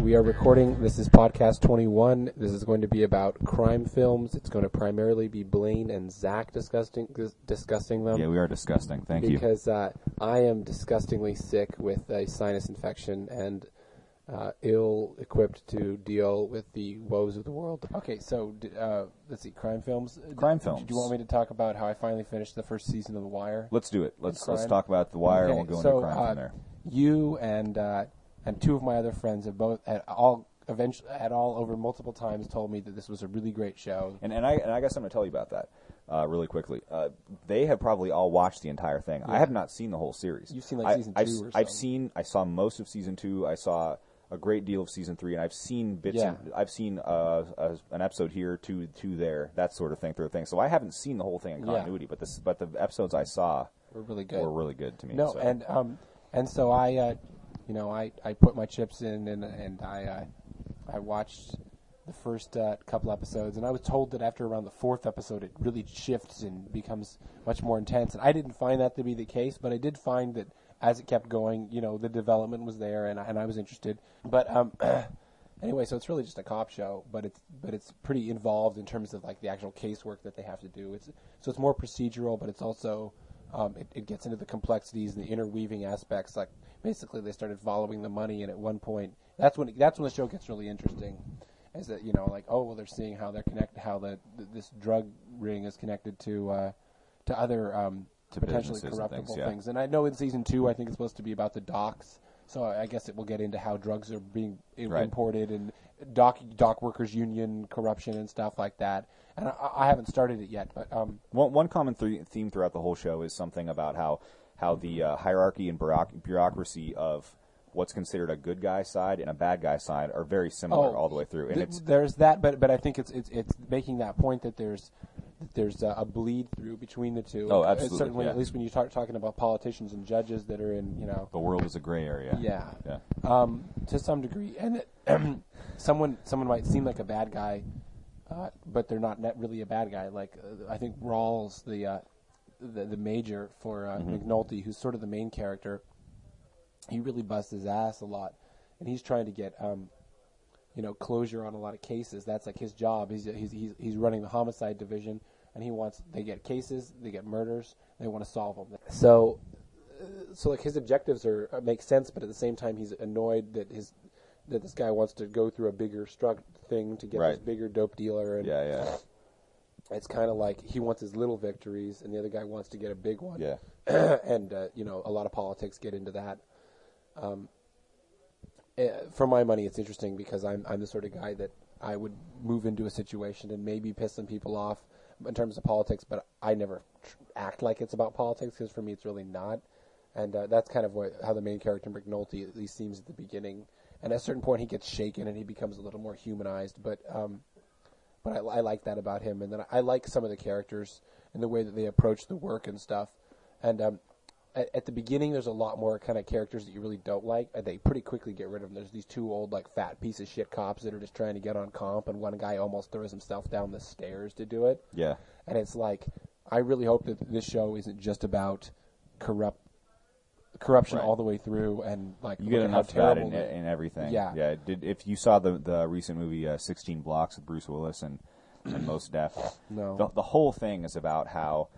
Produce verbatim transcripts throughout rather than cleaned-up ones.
we are recording. This is podcast twenty-one. This is going to be about crime films. It's going to primarily be Blaine and Zach discussing discussing them. Yeah, we are disgusting. Thank because, you. Because uh, I am disgustingly sick with a sinus infection and uh, ill-equipped to deal with the woes of the world. Okay, so uh, let's see, crime films. Crime films. Do you want me to talk about how I finally finished the first season of The Wire? Let's do it. Let's let's talk about The Wire, okay, and we'll go so, into crime uh, from there. You and uh, and two of my other friends have both at all eventually at all over multiple times told me that this was a really great show. And and I and I got something to tell you about that uh, really quickly. Uh, they have probably all watched the entire thing. Yeah. I have not seen the whole series. You've seen like I, season I've, two or something. I've seen. I saw most of season two. I saw a great deal of season three, and I've seen bits. Yeah. And, I've seen uh, a, an episode here, two, two there, that sort of thing, through thing. So I haven't seen the whole thing in continuity, yeah. but this, but the episodes I saw were really good. Were really good to me. No, so. and um, and so I, uh, you know, I, I put my chips in, and and I uh, I watched the first uh, couple episodes, and I was told that after around the fourth episode, it really shifts and becomes much more intense. And I didn't find that to be the case, but I did find that as it kept going, you know, the development was there, and I, and I was interested. But um, anyway, so it's really just a cop show, but it's but it's pretty involved in terms of like the actual casework that they have to do. It's so it's more procedural, but it's also um, it, it gets into the complexities and the interweaving aspects. Like basically, they started following the money, and at one point, that's when that's when the show gets really interesting. Is that you know like oh well they're seeing how they're connected, how the this drug ring is connected to uh, to other. Um, to potentially corruptible and things, yeah. things. And I know in season two, I think it's supposed to be about the docks, so I guess it will get into how drugs are being right. imported and dock dock workers union corruption and stuff like that. And I, I haven't started it yet, but um, one one common th- theme throughout the whole show is something about how how the uh, hierarchy and bureauc- bureaucracy of what's considered a good guy side and a bad guy side are very similar oh, all the way through. And th- it's there's that, but but I think it's it's it's making that point that there's that there's a, a bleed through between the two. Oh, uh, absolutely. Certainly, yeah. at least when you start talking about politicians and judges that are in, you know, the world is a gray area. Yeah, yeah. Um, to some degree, and it, someone someone might seem like a bad guy, uh, but they're not net really a bad guy. Like uh, I think Rawls, the uh, the, the major for uh, mm-hmm. McNulty, who's sort of the main character, he really busts his ass a lot, and he's trying to get um, you know closure on a lot of cases. That's like his job. He's he's he's, he's running the homicide division. And he wants, they get cases, they get murders, they want to solve them. So, uh, so like his objectives are uh, make sense, but at the same time he's annoyed that his that this guy wants to go through a bigger struck thing to get right. this bigger dope dealer. And yeah, yeah. It's kind of like he wants his little victories, and the other guy wants to get a big one. Yeah. and uh, you know, a lot of politics get into that. Um, uh, for my money, it's interesting because I'm I'm the sort of guy that I would move into a situation and maybe piss some people off in terms of politics, but I never tr- act like it's about politics because for me it's really not. And uh, that's kind of what, how the main character McNulty at least seems at the beginning. And at a certain point he gets shaken and he becomes a little more humanized. But um, but I, I like that about him. And then I, I like some of the characters and the way that they approach the work and stuff. And um, at, at the beginning there's a lot more kind of characters that you really don't like. And they pretty quickly get rid of them. There's these two old like fat piece of shit cops that are just trying to get on comp, and one guy almost throws himself down the stairs to do it. Yeah. And it's like, I really hope that this show isn't just about corrupt corruption right. all the way through, and like you get enough of that in, in everything. Yeah. Yeah. Did if you saw the the recent movie uh, sixteen Blocks with Bruce Willis and and Mos Def, no, the, the whole thing is about how.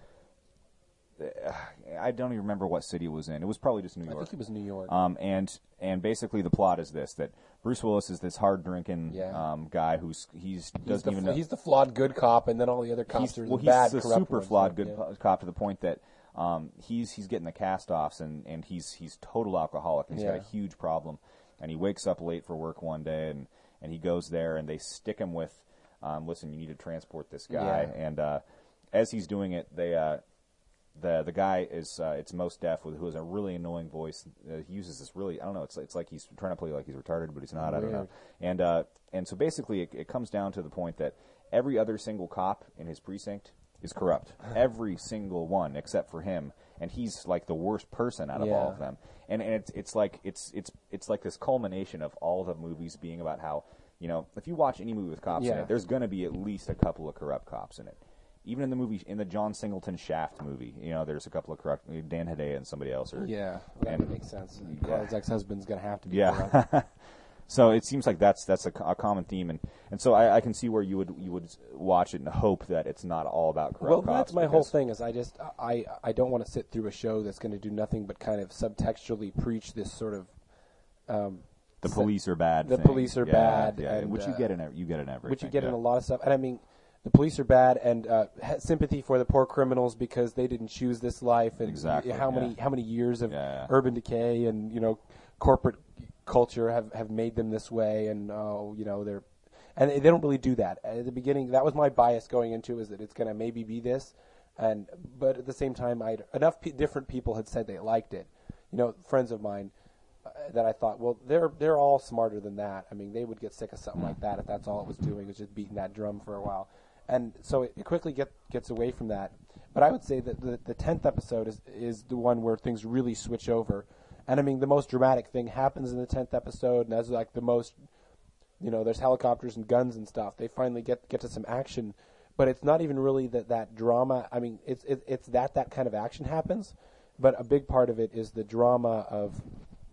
I don't even remember what city it was in. It was probably just New York. I think it was New York. Um, and and basically the plot is this: that Bruce Willis is this hard drinking yeah. um, guy who's he's, he's doesn't the, even know he's the flawed good cop, and then all the other cops he's, are well, the bad, he's a corrupt super ones, flawed yeah. good yeah. cop to the point that um, he's he's getting the cast-offs, and, and he's he's total alcoholic. And he's yeah. got a huge problem, and he wakes up late for work one day, and, and he goes there, and they stick him with, um, listen, you need to transport this guy, yeah. and uh, as he's doing it, they. Uh, The the guy is uh, it's Mos Def, who has a really annoying voice. Uh, he uses this really I don't know. It's it's like he's trying to play like he's retarded, but he's not. Weird. I don't know. And uh, and so basically, it, it comes down to the point that every other single cop in his precinct is corrupt. Every single one except for him, and he's like the worst person out of yeah. all of them. And and it's it's like it's it's it's like this culmination of all the movies being about how you know if you watch any movie with cops yeah. in it, there's going to be at least a couple of corrupt cops in it. Even in the movie, in the John Singleton Shaft movie, you know, there's a couple of corrupt, Dan Hedaya and somebody else. Or, yeah, that and, makes sense. Yeah. Carl's ex-husband's going to have to be yeah. corrupt. So it seems like that's that's a, a common theme, and, and so I, I can see where you would you would watch it and hope that it's not all about corrupt well, cops. that's my whole thing. Is I just I I don't want to sit through a show that's going to do nothing but kind of subtextually preach this sort of um, the police are bad. The thing. police are yeah, bad, yeah, and, which you uh, get in you get in everything. Which you get yeah. in a lot of stuff, and I mean, the police are bad, and uh, sympathy for the poor criminals because they didn't choose this life, and exactly, how yeah. many how many years of yeah, yeah. urban decay and you know corporate culture have, have made them this way, and oh, you know they're, and they don't really do that at the beginning. That was my bias going into is that it's going to maybe be this, and but at the same time, I enough p- different people had said they liked it, you know, friends of mine, uh, that I thought, well, they're they're all smarter than that. I mean, they would get sick of something like that if that's all it was doing was just beating that drum for a while, and so it, it quickly get gets away from that. But I would say that the the tenth episode is is the one where things really switch over. And I mean, the most dramatic thing happens in the tenth episode, and that's like the most, you know, there's helicopters and guns and stuff. They finally get get to some action, but it's not even really that, that drama. I mean, it's it, it's that that kind of action happens, but a big part of it is the drama of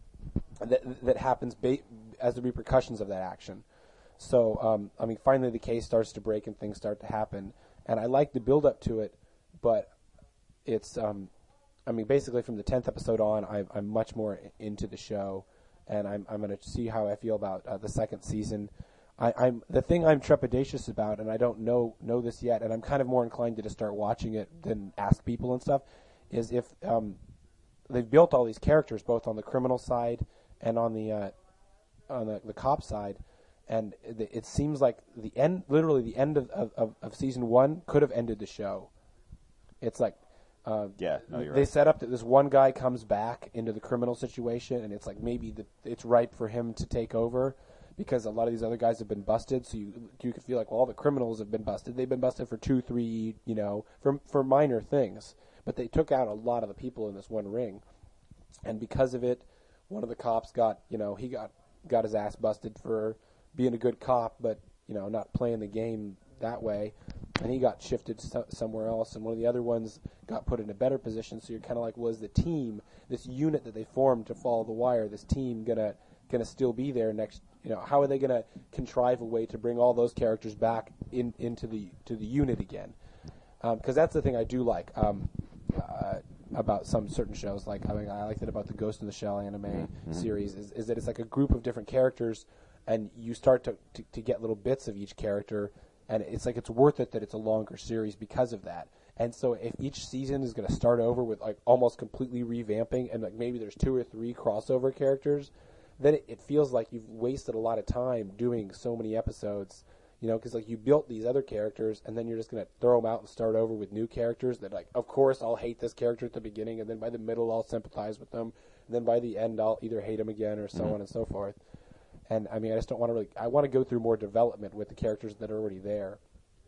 that that happens ba- as the repercussions of that action. So, um, I mean, finally the case starts to break and things start to happen, and I like the build up to it, but it's. Um, I mean, basically from the tenth episode on, I, I'm much more into the show, and I'm I'm going to see how I feel about uh, the second season. I, I'm the thing I'm trepidatious about, and I don't know know this yet, and I'm kind of more inclined to just start watching it than ask people and stuff, is if um, they've built all these characters both on the criminal side and on the uh, on the, the cop side, and it, it seems like the end, literally the end of, of, of season one could have ended the show. It's like. Uh, yeah, no, you're they right. set up that this one guy comes back into the criminal situation, and it's like maybe the, it's ripe for him to take over because a lot of these other guys have been busted. So you you could feel like, well, all the criminals have been busted. They've been busted for two, three, you know, for for minor things, but they took out a lot of the people in this one ring, and because of it, one of the cops got, you know, he got got his ass busted for being a good cop, but you know, not playing the game that way. And he got shifted so- somewhere else, and one of the other ones got put in a better position. So you're kind of like, was the team, this unit that they formed to follow the wire, this team gonna gonna still be there next? You know, how are they gonna contrive a way to bring all those characters back in into the to the unit again? Because um, that's the thing I do like um, uh, about some certain shows. Like I mean, I like that about the Ghost in the Shell anime mm-hmm. series is, is that it's like a group of different characters, and you start to, to to get little bits of each character. And it's like it's worth it that it's a longer series because of that. And so if each season is going to start over with like almost completely revamping and like maybe there's two or three crossover characters, then it, it feels like you've wasted a lot of time doing so many episodes, you know, because like you built these other characters and then you're just going to throw them out and start over with new characters that like, of course, I'll hate this character at the beginning and then by the middle I'll sympathize with them. And then by the end I'll either hate them again or so mm-hmm. on and so forth. And, I mean, I just don't want to really... I want to go through more development with the characters that are already there.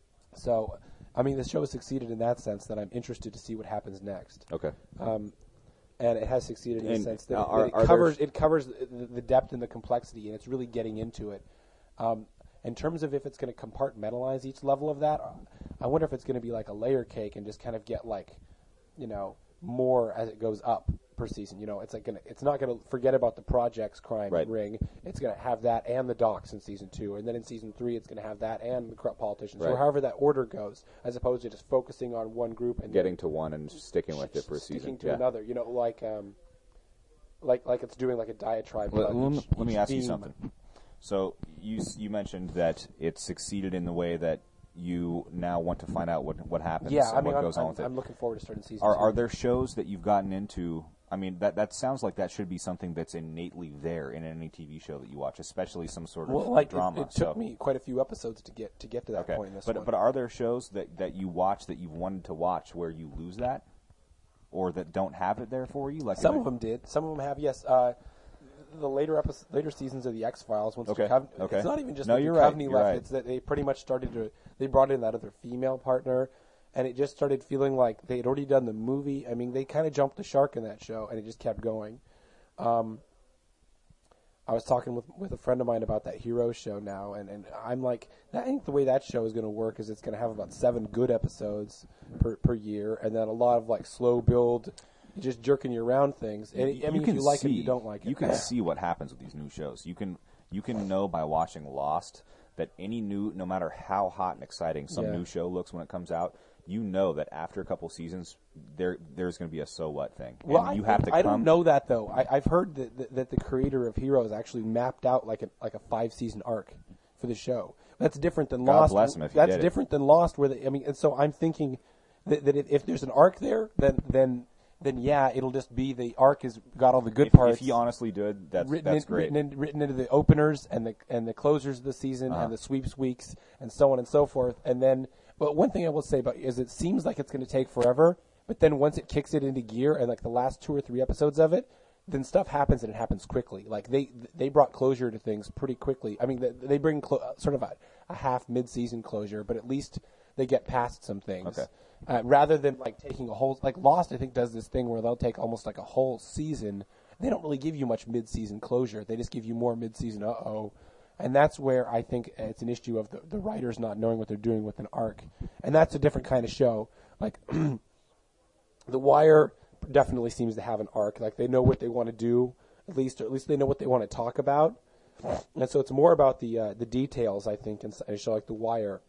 So, I mean, the show has succeeded in that sense that I'm interested to see what happens next. Okay. Um, and it has succeeded in and the sense that, are, it, that are it covers there... it covers the, the depth and the complexity, and it's really getting into it. Um, in terms of if it's going to compartmentalize each level of that, I wonder if it's going to be like a layer cake and just kind of get like, you know, more as it goes up per season. You know, it's like gonna, it's not going to forget about the projects crime right. ring. It's going to have that and the docs in season two, and then in season three, it's going to have that and the corrupt politicians. Right. Or however that order goes, as opposed to just focusing on one group and getting to one and sticking with it for a sticking season. to yeah. another. You know, like um, like like it's doing like a diatribe. Let, about let, each, let me each ask theme. you something. So you you mentioned that it succeeded in the way that you now want to find out what what happens yeah, and I mean, what I'm, goes I'm, on with it. I'm looking forward to starting season Are two. are there shows that you've gotten into? I mean, that that sounds like that should be something that's innately there in any T V show that you watch, especially some sort of well, like drama. It, it took so. me quite a few episodes to get to get to that okay. point in this but one. but are there shows that, that you watch that you've wanted to watch where you lose that, or that don't have it there for you? Like some of them did. Some of them have. Yes. Uh, the later episodes, later seasons of the X-Files. Once okay. Duchovny, okay. It's not even just no, that you're Duchovny right. You're left. right. It's that they pretty much started to. They brought in that other female partner, and it just started feeling like they had already done the movie. I mean, they kind of jumped the shark in that show, and it just kept going. Um, I was talking with with a friend of mine about that Heroes show now, and, and I'm like, I think the way that show is going to work is it's going to have about seven good episodes per per year, and then a lot of like slow build, just jerking you around things. And, you, I mean, you can if you like see, it, you don't like it. You can see what happens with these new shows. You can You can know by watching Lost that any new, no matter how hot and exciting some Yeah. new show looks when it comes out, you know that after a couple seasons, there there's going to be a so what thing. And Well, you I, have think- to I come, don't know that though. I, I've heard that, that that the creator of Heroes actually mapped out like a like a five season arc for the show. That's different than God Lost. bless him if he That's did it. different than Lost, where the, I mean, and so I'm thinking that, that if, if there's an arc there, then then then yeah, it'll just be the arc has got all the good If, parts. if he honestly did, that's written that's in, great. Written, in, written into the openers and the and the closers of the season Uh-huh. and the sweeps weeks and so on and so forth. And then, but one thing I will say about is it seems like it's going to take forever, but then once it kicks it into gear and like the last two or three episodes of it, then stuff happens and it happens quickly. Like they they brought closure to things pretty quickly. I mean, they, they bring clo- sort of a, a half mid-season closure, but at least they get past some things. Okay. Uh, rather than like taking a whole, like Lost, I think does this thing where they'll take almost like a whole season. They don't really give you much mid-season closure. They just give you more mid-season uh-oh. And that's where I think it's an issue of the, the writers not knowing what they're doing with an arc. And that's a different kind of show. Like, The Wire definitely seems to have an arc. Like, they know what they want to do, at least, or at least they know what they want to talk about. And so it's more about the uh, the details, I think, in a show like The Wire.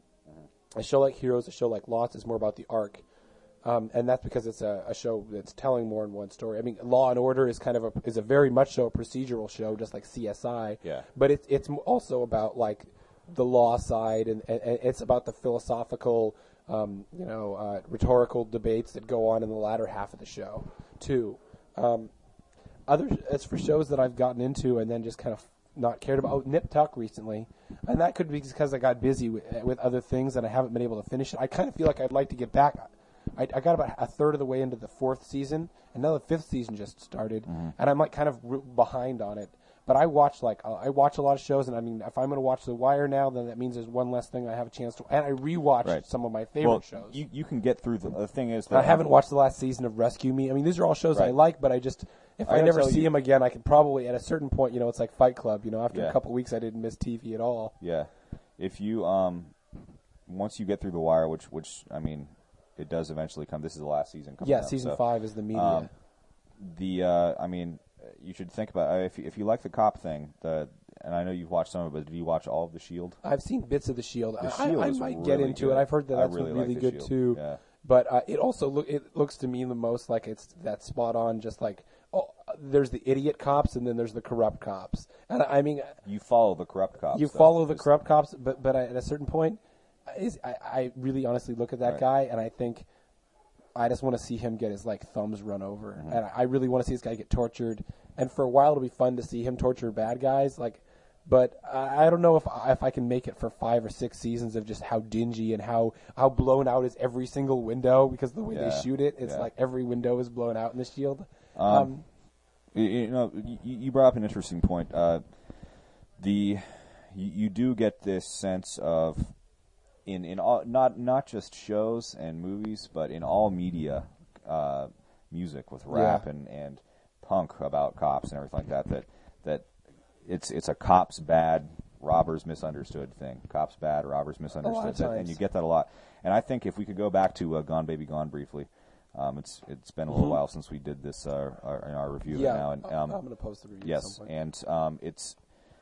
A show like Heroes, a show like Lost is more about the arc. Um, and that's because it's a, a show that's telling more than one story. I mean, Law and Order is kind of a is a very much so a procedural show, just like C S I. Yeah. But it's it's also about like the law side, and, and, and it's about the philosophical, um, you know, uh, rhetorical debates that go on in the latter half of the show, too. Um, other as for shows that I've gotten into and then just kind of not cared about, oh, Nip Tuck recently, and that could be because I got busy with, with other things and I haven't been able to finish it. I kind of feel like I'd like to get back. I, I got about a third of the way into the fourth season, and now the fifth season just started, Mm-hmm. and I'm like kind of r- behind on it. But I watch like uh, I watch a lot of shows, and I mean, if I'm going to watch The Wire now, then that means there's one less thing I have a chance to. And I rewatch Right. some of my favorite well, shows. you you can get through the, the thing is that I haven't watched the last season of Rescue Me. I mean, these are all shows I Right. like, but I just if I I, gotta never tell see you- them again, I could probably at a certain point, you know, it's like Fight Club. You know, after Yeah. a couple weeks, I didn't miss T V at all. Yeah, if you um, once you get through The Wire, which which I mean, it does eventually come. This is the last season coming Yeah, up, season so, five is the media. Um, the uh, I mean, you should think about uh, if you, if you like the cop thing. The and I know you've watched some of it, but did you watch all of The Shield? I've seen bits of The Shield. The I, Shield I, I is might get really into good. it. I've heard that I that's really really, like The good Shield, too. yeah. But uh, it also look it looks to me the most like it's that spot on. Just like oh, there's the idiot cops and then there's the corrupt cops. And I, I mean, You follow the corrupt cops. you though. follow the Just- corrupt cops, but but at a certain point, is I, I really honestly look at that Right. guy and I think I just want to see him get his like thumbs run over, Mm-hmm. and I, I really want to see this guy get tortured. And for a while, it'll be fun to see him torture bad guys, like. But I, I don't know if I, if I can make it for five or six seasons of just how dingy and how, how blown out is every single window because the way Yeah. they shoot it, it's Yeah. like every window is blown out in the Shield. Um, Um, You, you know, you, you brought up an interesting point. Uh, the you, you do get this sense of in in all not not just shows and movies, but in all media, uh, music with rap Yeah. and, and punk about cops and everything like that. That that it's it's a cops bad, robbers misunderstood thing. Cops bad, robbers misunderstood. of That- and times. you get that a lot. And I think if we could go back to uh, Gone Baby Gone briefly. Um, it's it's been a little Mhm. while since we did this uh, our, in our review yeah, of it now, and I- um, I'm going to post the review. at yes, some point. and um, it's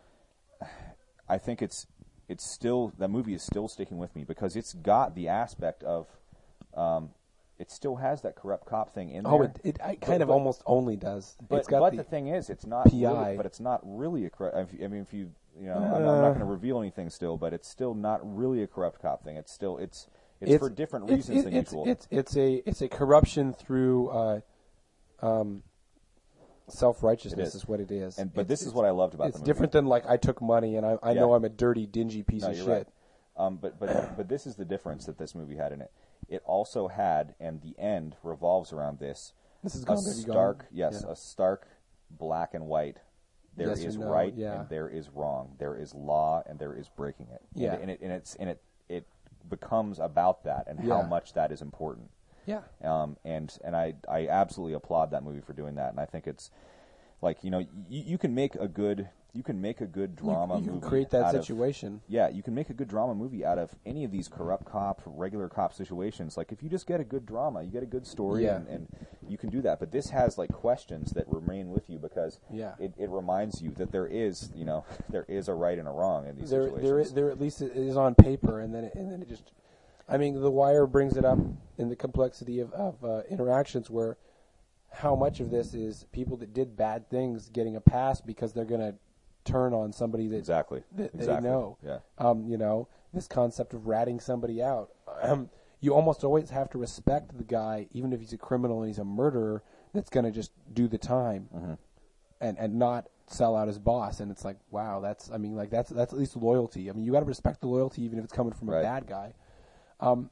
I think it's it's still that movie is still sticking with me because it's got the aspect of um, it still has that corrupt cop thing in Oh, there. it, it, it kind of but- almost only does. But, it's got but the, the, thing is, it's not. P I. Really, but it's not really a corrupt. I mean, if you, you know, I'm, I'm not Uh. going to reveal anything still, but it's still not really a corrupt cop thing. It's still it's it's, It's- for different it's- reasons it- than it's, usual. It's it's a it's a corruption through uh, um, self righteousness It is. is what it is. and but It's- this is it's- what I loved about It's the movie. different than like I took money and I I Yeah. know I'm a dirty, dingy piece No, of you're shit. right. Um, but but but this is the difference that this movie had in it. It also had, and the end revolves around this. This is a Gone Baby Gone. stark, yes, Yeah. a stark black and white. There Yes or is no, right yeah. and there is wrong. There is law and there is breaking it. Yeah. and, and it and it's and it it becomes about that and how Yeah. much that is important. Yeah. Um, and and I I absolutely applaud that movie for doing that. And I think it's like you know you, you can make a good you can make a good You, drama you can movie create that out of- situation. yeah, you can make a good drama movie out of any of these corrupt cop, regular cop situations. Like, if you just get a good drama, you get a good story, Yeah. and, and you can do that. But this has, like, questions that remain with you because Yeah. it, it reminds you that there is, you know, there is a right and a wrong in these there, situations. there, is- there at least it is on paper, and then it, and then it just. I mean, The Wire brings it up in the complexity of, of uh, interactions, where how much of this is people that did bad things getting a pass because they're going to turn on somebody that Exactly. that they Exactly. know. Yeah. Um, you know, this concept of ratting somebody out. Um, you almost always have to respect the guy, even if he's a criminal and he's a murderer, that's going to just do the time Mm-hmm. and, and not sell out his boss. And it's like, wow, that's, I mean, like, that's that's at least loyalty. I mean, you got to respect the loyalty even if it's coming from Right. a bad guy. Um,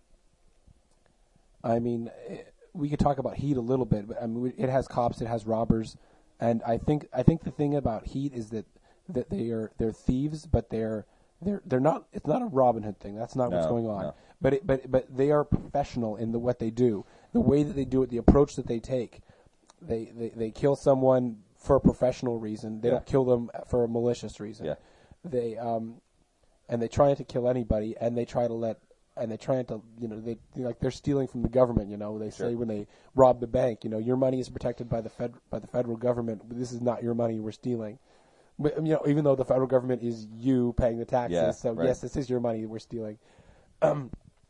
I mean, eh, we could talk about Heat a little bit, but I mean, it has cops, it has robbers, and I think I think the thing about Heat is that that they are they're thieves, but they're they're they're not. It's not a Robin Hood thing. That's not what's No, going on. no. But it, but but they are professional in the what they do, the way that they do it, the approach that they take. They they, they kill someone for a professional reason. They Yeah. don't kill them for a malicious reason. Yeah. They um, and they try not to kill anybody, and they try to let. And they try to, you know, they like they're stealing from the government. You know, they say Sure. when they rob the bank, you know, your money is protected by the fed by the federal government. This is not your money we're stealing. But you know, even though the federal government is you paying the taxes, Yeah, so right. yes, this is your money we're stealing. Um,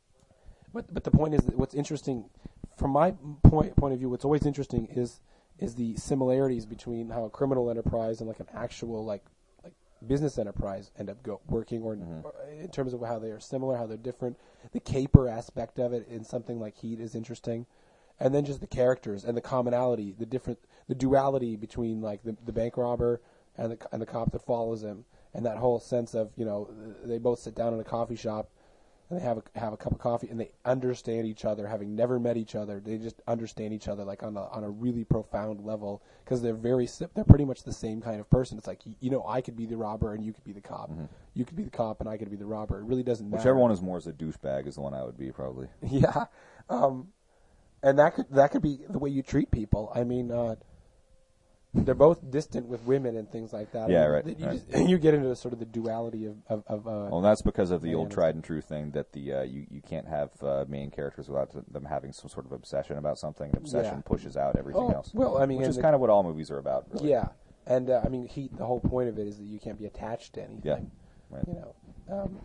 but but the point is that what's interesting, from my point point of view, what's always interesting is is the similarities between how a criminal enterprise and like an actual like like business enterprise end up go, working, or, Mm-hmm. or in terms of how they are similar, how they're different. The caper aspect of it in something like Heat is interesting, and then just the characters and the commonality, the different, the duality between like the, the bank robber and the and the cop that follows him, and that whole sense of, you know, they both sit down in a coffee shop and they have a have a cup of coffee and they understand each other, having never met each other. They just understand each other like on a on a really profound level, because they're very si- they're pretty much the same kind of person. It's like, you know, I could be the robber and you could be the cop. Mm-hmm. You could be the cop and I could be the robber. It really doesn't matter. Whichever one is more as a douchebag is the one I would be, probably. Yeah, um, and that could that could be the way you treat people. I mean, uh, they're both distant with women and things like that. Yeah, I mean, right, You, right. Just, you get into sort of the duality of of, of uh, Well, that's because of the Yeah, old that's- tried and true thing that the uh, you you can't have uh, main characters without them having some sort of obsession about something. An obsession Yeah. pushes out everything Oh, else. well, I mean, which and is the- kind of what all movies are about. Really. yeah, and uh, I mean, Heat. The whole point of it is that you can't be attached to anything. Yeah. Right. You know. Um,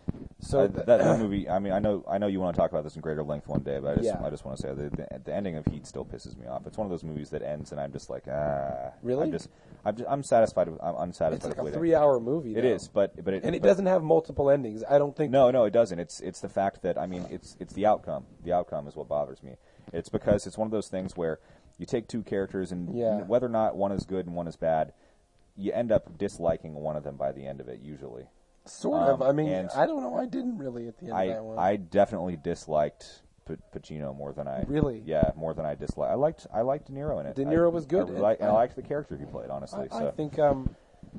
so Uh, that, that movie. I mean, I know, I know you want to talk about this in greater length one day, but I just, Yeah. I just want to say the, the the ending of Heat still pisses me off. It's one of those movies that ends, and I'm just like, ah. Really? I'm just, I'm, just, I'm satisfied with, I'm unsatisfied it's like with a it. three-hour movie. It though. is, but but it and it but- doesn't have multiple endings. I don't think. No, no, it doesn't. It's it's the fact that, I mean, it's it's the outcome. The outcome is what bothers me. It's because it's one of those things where you take two characters, and Yeah. whether or not one is good and one is bad, you end up disliking one of them by the end of it. Usually, Sort of. Um, I mean, and I don't know. I didn't really at the end I of that one. I definitely disliked P- Pacino more than I Really? yeah more than I disliked. I liked I liked De Niro in it. De Niro I, was good. I, really like- and I I- liked the character he played. Honestly, I, so I think um,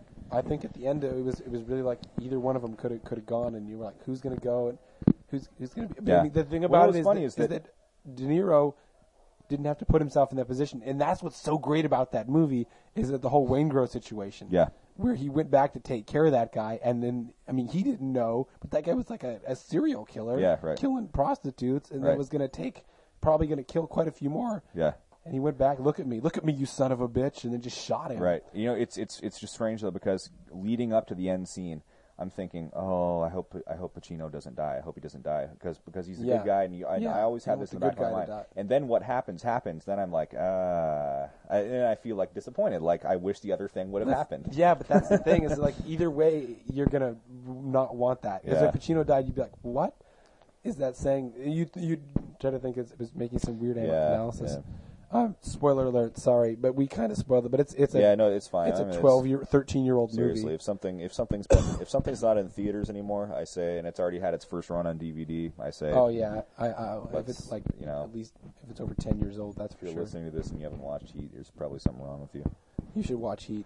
I think at the end it was it was really like either one of them could have could have gone, and you were like, who's going to go and who's who's going to be? But Yeah. I mean, the thing Well, about what's it is, funny that, is that- is that De Niro didn't have to put himself in that position, and that's what's so great about that movie is that the whole Waingro situation. Yeah. Where he went back to take care of that guy, and then I mean he didn't know, but that guy was like a, a serial killer, Yeah, right. killing prostitutes, and Right. that was going to take probably going to kill quite a few more. yeah. And he went back, look at me, look at me, you son of a bitch, and then just shot him. Right. You know, it's it's it's just strange though, because leading up to the end scene, I'm thinking, oh, I hope I hope Pacino doesn't die. I hope he doesn't die because because he's a Yeah. good guy, and you, I, Yeah. I always You have want this in the the back good of my guy to mind. die. And then what happens happens. Then I'm like, uh, I, and I feel like disappointed. Like I wish the other thing would have happened. Yeah, but that's the thing is like either way you're gonna not want that because Yeah. if Pacino died, you'd be like, what is that saying? You you try to think it's, it was making some weird Yeah, analysis. yeah. Um, spoiler alert, sorry, but we kind of spoiled it. But it's it's a Yeah, no, it's fine. it's I a mean, twelve year, thirteen year old Seriously, movie. if something if something's been, if something's not in theaters anymore, I say, and it's already had its first run on D V D, I say. Oh yeah, I, I if Let's, it's like you know, at least if it's over ten years old, that's if for you're sure. listening to this and you haven't watched Heat, there's probably something wrong with you. You should watch Heat.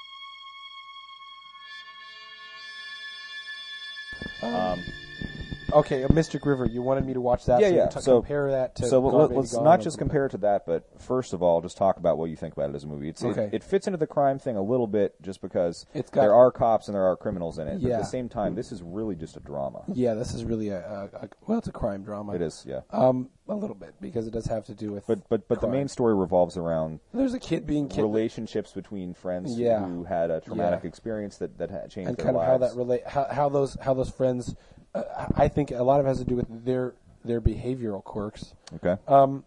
Um, okay, a Mystic River. You wanted me to watch that. Yeah, so yeah. To so compare that to. So Gone let, Baby let's Gone not a just little compare it to that, but first of all, just talk about what you think about it as a movie. It's Okay. it, it fits into the crime thing a little bit, just because It's got- there are cops and there are criminals in it. But Yeah. at the same time, this is really just a drama. bit. Yeah, this is really a, a, a well, it's a crime drama. It is, yeah. Um, a little bit because it does have to do with. But but but the crime. main story revolves around There's a kid being kidnapped. relationships between friends Yeah. who had a traumatic Yeah. experience that that had changed and their kind of lives. how that relate how, how those how those friends uh, I think a lot of it has to do with their their behavioral quirks. Okay. Um,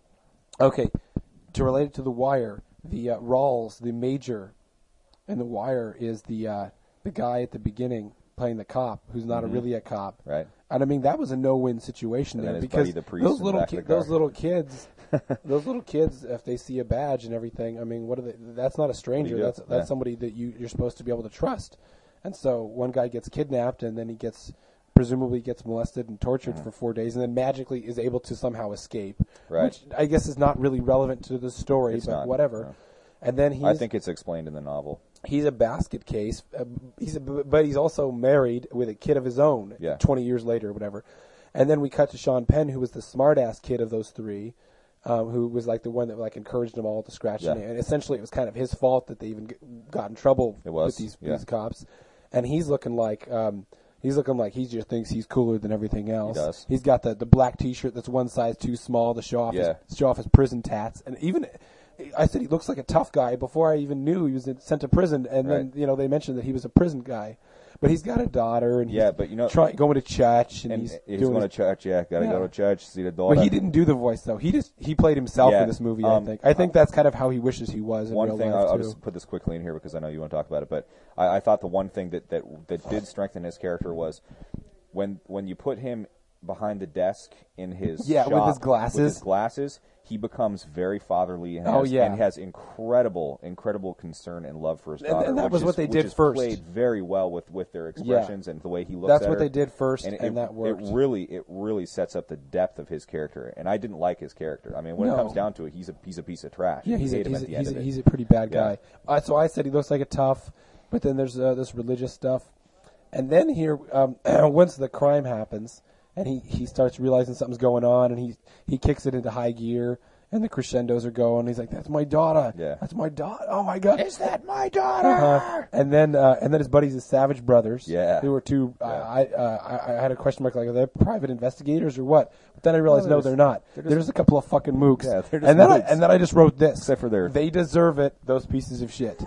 okay, to relate it to The Wire, the uh, Rawls, the major in The Wire is the uh, the guy at the beginning playing the cop who's not Mhm. a really a cop. Right. And I mean that was a no-win situation And there then his because buddy, the priest, those in the little back of ki- the car. those little kids, those little kids, if they see a badge and everything, I mean, what are they? That's not a stranger. do? That's that's Yeah. somebody that you you're supposed to be able to trust. And so one guy gets kidnapped, and then he gets presumably gets molested and tortured Mhm. for four days, and then magically is able to somehow escape. Right. Which I guess is not really relevant to the story, It's but not, whatever. no. And then he's I think it's explained in the novel. he's a basket case. Uh, he's a, but he's also married with a kid of his own. Yeah. Twenty years later, or whatever. And then we cut to Sean Penn, who was the smart-ass kid of those three, um, who was like the one that like encouraged them all to scratch Yeah. their name. And essentially, it was kind of his fault that they even g- got in trouble It was, with these yeah. these cops. And he's looking like um, he's looking like he just thinks he's cooler than everything else. does. He's got the, the black T-shirt that's one size too small to show off Yeah. his show off his prison tats. And even I said he looks like a tough guy before I even knew he was in- sent to prison. And then Right. you know they mentioned that he was a prison guy. But he's got a daughter, and Yeah, he's but you know- try, going to church, and, And he's, he's, doing going his, to church, yeah. Got to Yeah. go to church, see the daughter. Well, he didn't do the voice though. He just he played himself Yeah, in this movie. um, I think. I think that's kind of how he wishes he was in One real thing, life I'll, I'll too. just put this quickly in here because I know you want to talk about it, but I, I thought the one thing that, that, that did strengthen his character was when when you put him behind the desk in his Yeah, shop, with his glasses. with his glasses, he becomes very fatherly and, Oh, has, yeah. and has incredible, incredible concern and love for his And- daughter. and that which was is, what they which did is first. Played very well with, with their expressions and the way he looks That's at what her. they did first, and, and it, that worked. It really, it really sets up the depth of his character, and I didn't like his character. I mean, when No. it comes down to it, he's a he's a piece of trash. Yeah, You he's a, hate him he's, at a, the end he's, of a, it. he's a pretty bad Yeah. guy. Uh, so I said he looks like a tough, but then there's uh, this religious stuff, and then here um, once the crime happens, and he, he starts realizing something's going on, and he he kicks it into high gear, and the crescendos are going. He's like, "That's my daughter. Yeah. That's my daughter. Oh my God, Is that my daughter? Uh-huh. And then uh, and then his buddies, the Savage Brothers, Yeah. who were two. Yeah. I, uh, I I had a question mark like, are they private investigators or what? But then I realized No, they're no, just- they're not. they're They're just- just, a couple of fucking mooks. Yeah, they're just and then I, mooks. and then I just wrote this. Except for their- they deserve it. Those pieces of shit.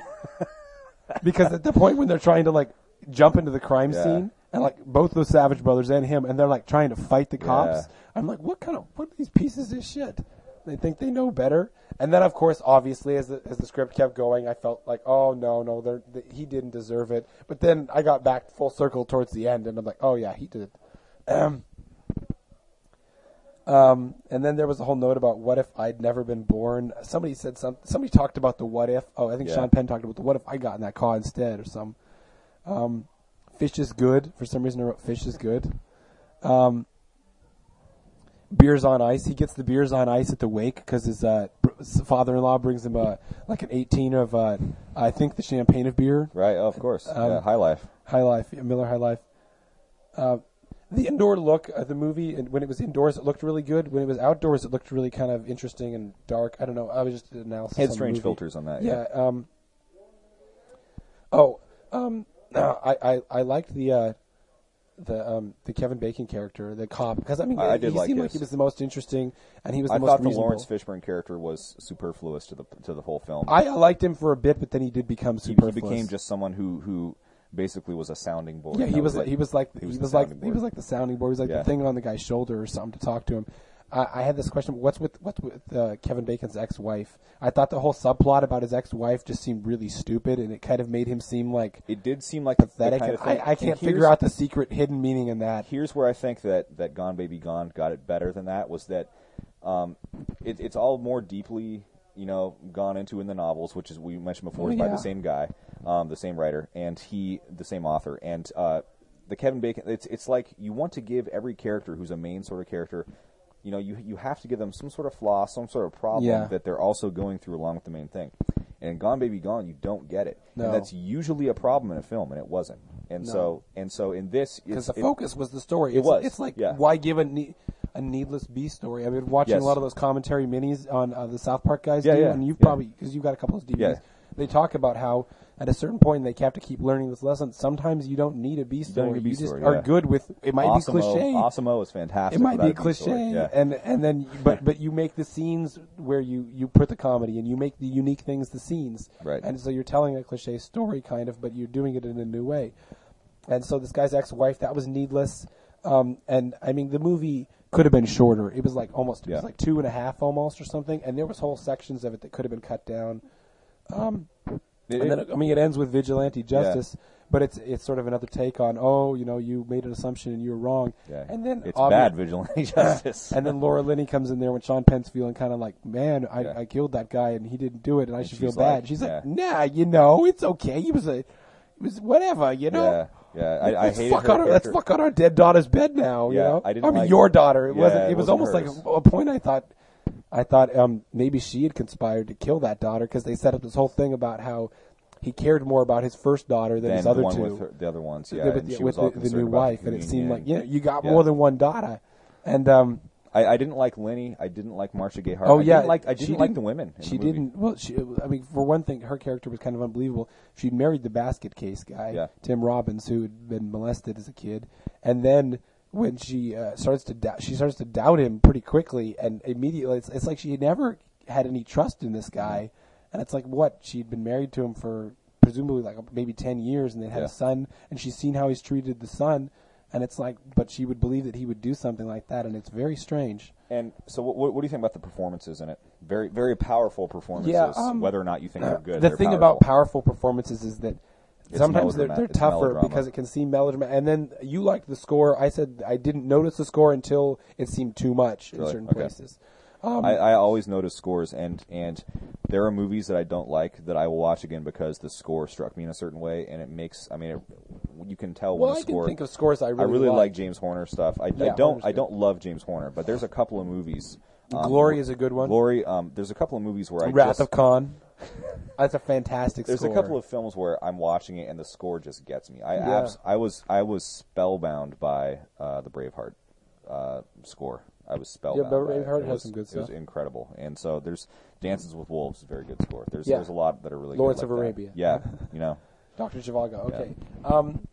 Because at the point when they're trying to like jump into the crime Yeah. scene, and like both those Savage Brothers and him, and they're like trying to fight the cops. Yeah. I'm like, what kind of what are these pieces of shit? They think they know better. And then, of course, obviously, as the, as the script kept going, I felt like, oh no, no, they're, they, he didn't deserve it. But then I got back full circle towards the end, and I'm like, oh yeah, he did. Um, um, and then there was a whole note about what if I'd never been born. Somebody said some. Somebody talked about the what if. Oh, I think Yeah. Sean Penn talked about the what if I got in that car instead, or some. Um, fish is good. For some reason, I wrote fish is good. Um, beers on ice. He gets the beers on ice at the wake because his, uh, br- his father-in-law brings him a like an eighteen of uh, I think the champagne of beer. Right? Oh, of course. Um, yeah, High Life. High Life, yeah, Miller High Life. Uh, the indoor look of the movie, and when it was indoors, it looked really good. When it was outdoors, it looked really kind of interesting and dark. I don't know. I was just an analysis. Had on the strange movie. filters on that. Yeah. Um, oh, um, I, I I liked the uh, the um, the Kevin Bacon character, the cop, because I mean, I- I he did like seemed his. like he was the most interesting, and he was the I most thought the reasonable. Lawrence Fishburne character was superfluous to the to the whole film. I liked him for a bit, but then he did become he, he superfluous. became just someone who who basically was a sounding board. Yeah, That he was. it. Like, he was like. He He was was, the like. sounding He board. was like the sounding board. He was like Yeah. the thing on the guy's shoulder or something to talk to him. I, I had this question: What's with what's with uh, Kevin Bacon's ex-wife? I thought the whole subplot about his ex-wife just seemed really stupid, and it kind of made him seem like It did seem like the pathetic. kind And of thing. I, I can't and figure here's- out the secret hidden meaning in that. Here's where I think that, that Gone Baby Gone got it better than that was that um, it, it's all more deeply, you know, gone into in the novels, which is we mentioned before, is Oh, by yeah. the same guy, um, the same writer, and he the same author, and uh, the Kevin Bacon. It's it's like you want to give every character who's a main sort of character. You know, you you have to give them some sort of flaw, some sort of problem Yeah. that they're also going through along with the main thing. And in Gone Baby Gone, you don't get it, No. and that's usually a problem in a film, and it wasn't. And No. so and so in this, because it's, the it, focus was the story. it It's, was, It's like yeah. why give a ne- a needless B story? I've been watching Yes. a lot of those commentary minis on uh, the South Park guys Yeah, do, yeah, and you've yeah. probably because you've got a couple of D V Ds. Yeah. They talk about how at a certain point they have to keep learning this lesson. Sometimes you don't need a B don't story. need a B You just story, are yeah. good with it. Might Awesome-O, be cliche. Awesome-O is fantastic. It might be a without B story. cliche, Yeah. and and then but but you make the scenes where you you put the comedy and you make the unique things the scenes, Right. And so you're telling a cliche story kind of, but you're doing it in a new way. And so this guy's ex-wife, that was needless. Um, and I mean, the movie could have been shorter. It was like almost, it Yeah. was like two and a half almost or something. And there was whole sections of it that could have been cut down. Um, It- and then, it- I mean, it ends with vigilante justice, but it's it's sort of another take on, oh, you know, you made an assumption and you were wrong. yeah. And then it's obvi- bad vigilante justice. And then Laura Linney comes in there when Sean Penn's feeling kind of like, man, I, Yeah. I killed that guy and he didn't do it, and I And should feel she's bad. like, She's like, yeah. nah, you know, it's okay. He was a, he was whatever, you know. yeah, yeah. I, I let's hated fuck her on our, let's character. fuck on our dead daughter's bed now. You Yeah, know, I didn't mean, like- your daughter. It Yeah, wasn't. it It was wasn't almost hers. like a, a point. I thought, I thought um, maybe she had conspired to kill that daughter because they set up this whole thing about how he cared more about his first daughter than Then his the other one two. with her, the other ones, yeah. with and the, she with was all the, the concerned new about wife, the and it seemed like communion. you know you got Yeah. more than one daughter, and um, I, I didn't like Lenny. I didn't like Marcia Gay Harden. oh I yeah, didn't like I she didn't like the women. In She the movie. didn't. Well, she. I mean, for one thing, her character was kind of unbelievable. She'd married the basket case guy, Yeah. Tim Robbins, who had been molested as a kid, and then when she uh, starts to doubt, she starts to doubt him pretty quickly, and immediately it's, it's like she never had any trust in this guy, and it's like what she'd been married to him for presumably like maybe ten years, and they had Yeah. a son, and she's seen how he's treated the son. And it's like, but she would believe that he would do something like that, and it's very strange. And so, what, what do you think about the performances in it? Very, very powerful performances. Yeah, um, whether or not you think they're good. The they're thing powerful. about powerful performances is that It's sometimes they're, melodrama- they're it's tougher melodrama. because it can seem melodramatic. And then you liked the score. I said I didn't notice the score until it seemed too much in Really? certain Okay. places. Um, I, I always notice scores, and and there are movies that I don't like that I will watch again because the score struck me in a certain way, and it makes. I mean, it, you can tell well, when a I score. can think of scores I really, I really like. like James Horner stuff. I, Yeah, I don't. Horner's I good. don't love James Horner, but there's a couple of movies. Um, Glory is a good one. Glory. Um, there's a couple of movies where I Wrath just, of Khan. That's a fantastic There's score. a couple of films where I'm watching it and the score just gets me. I Yeah. abs- I was I was spellbound by uh, the Braveheart uh, score. I was spellbound. but by it. Braveheart It has was- some good It was stuff. incredible. And so there's Dances with Wolves, is a very good score. There's Yeah. there's a lot that are really Lawrence good of like that. Arabia. Yeah, you know. Doctor Zhivago. Okay. Um,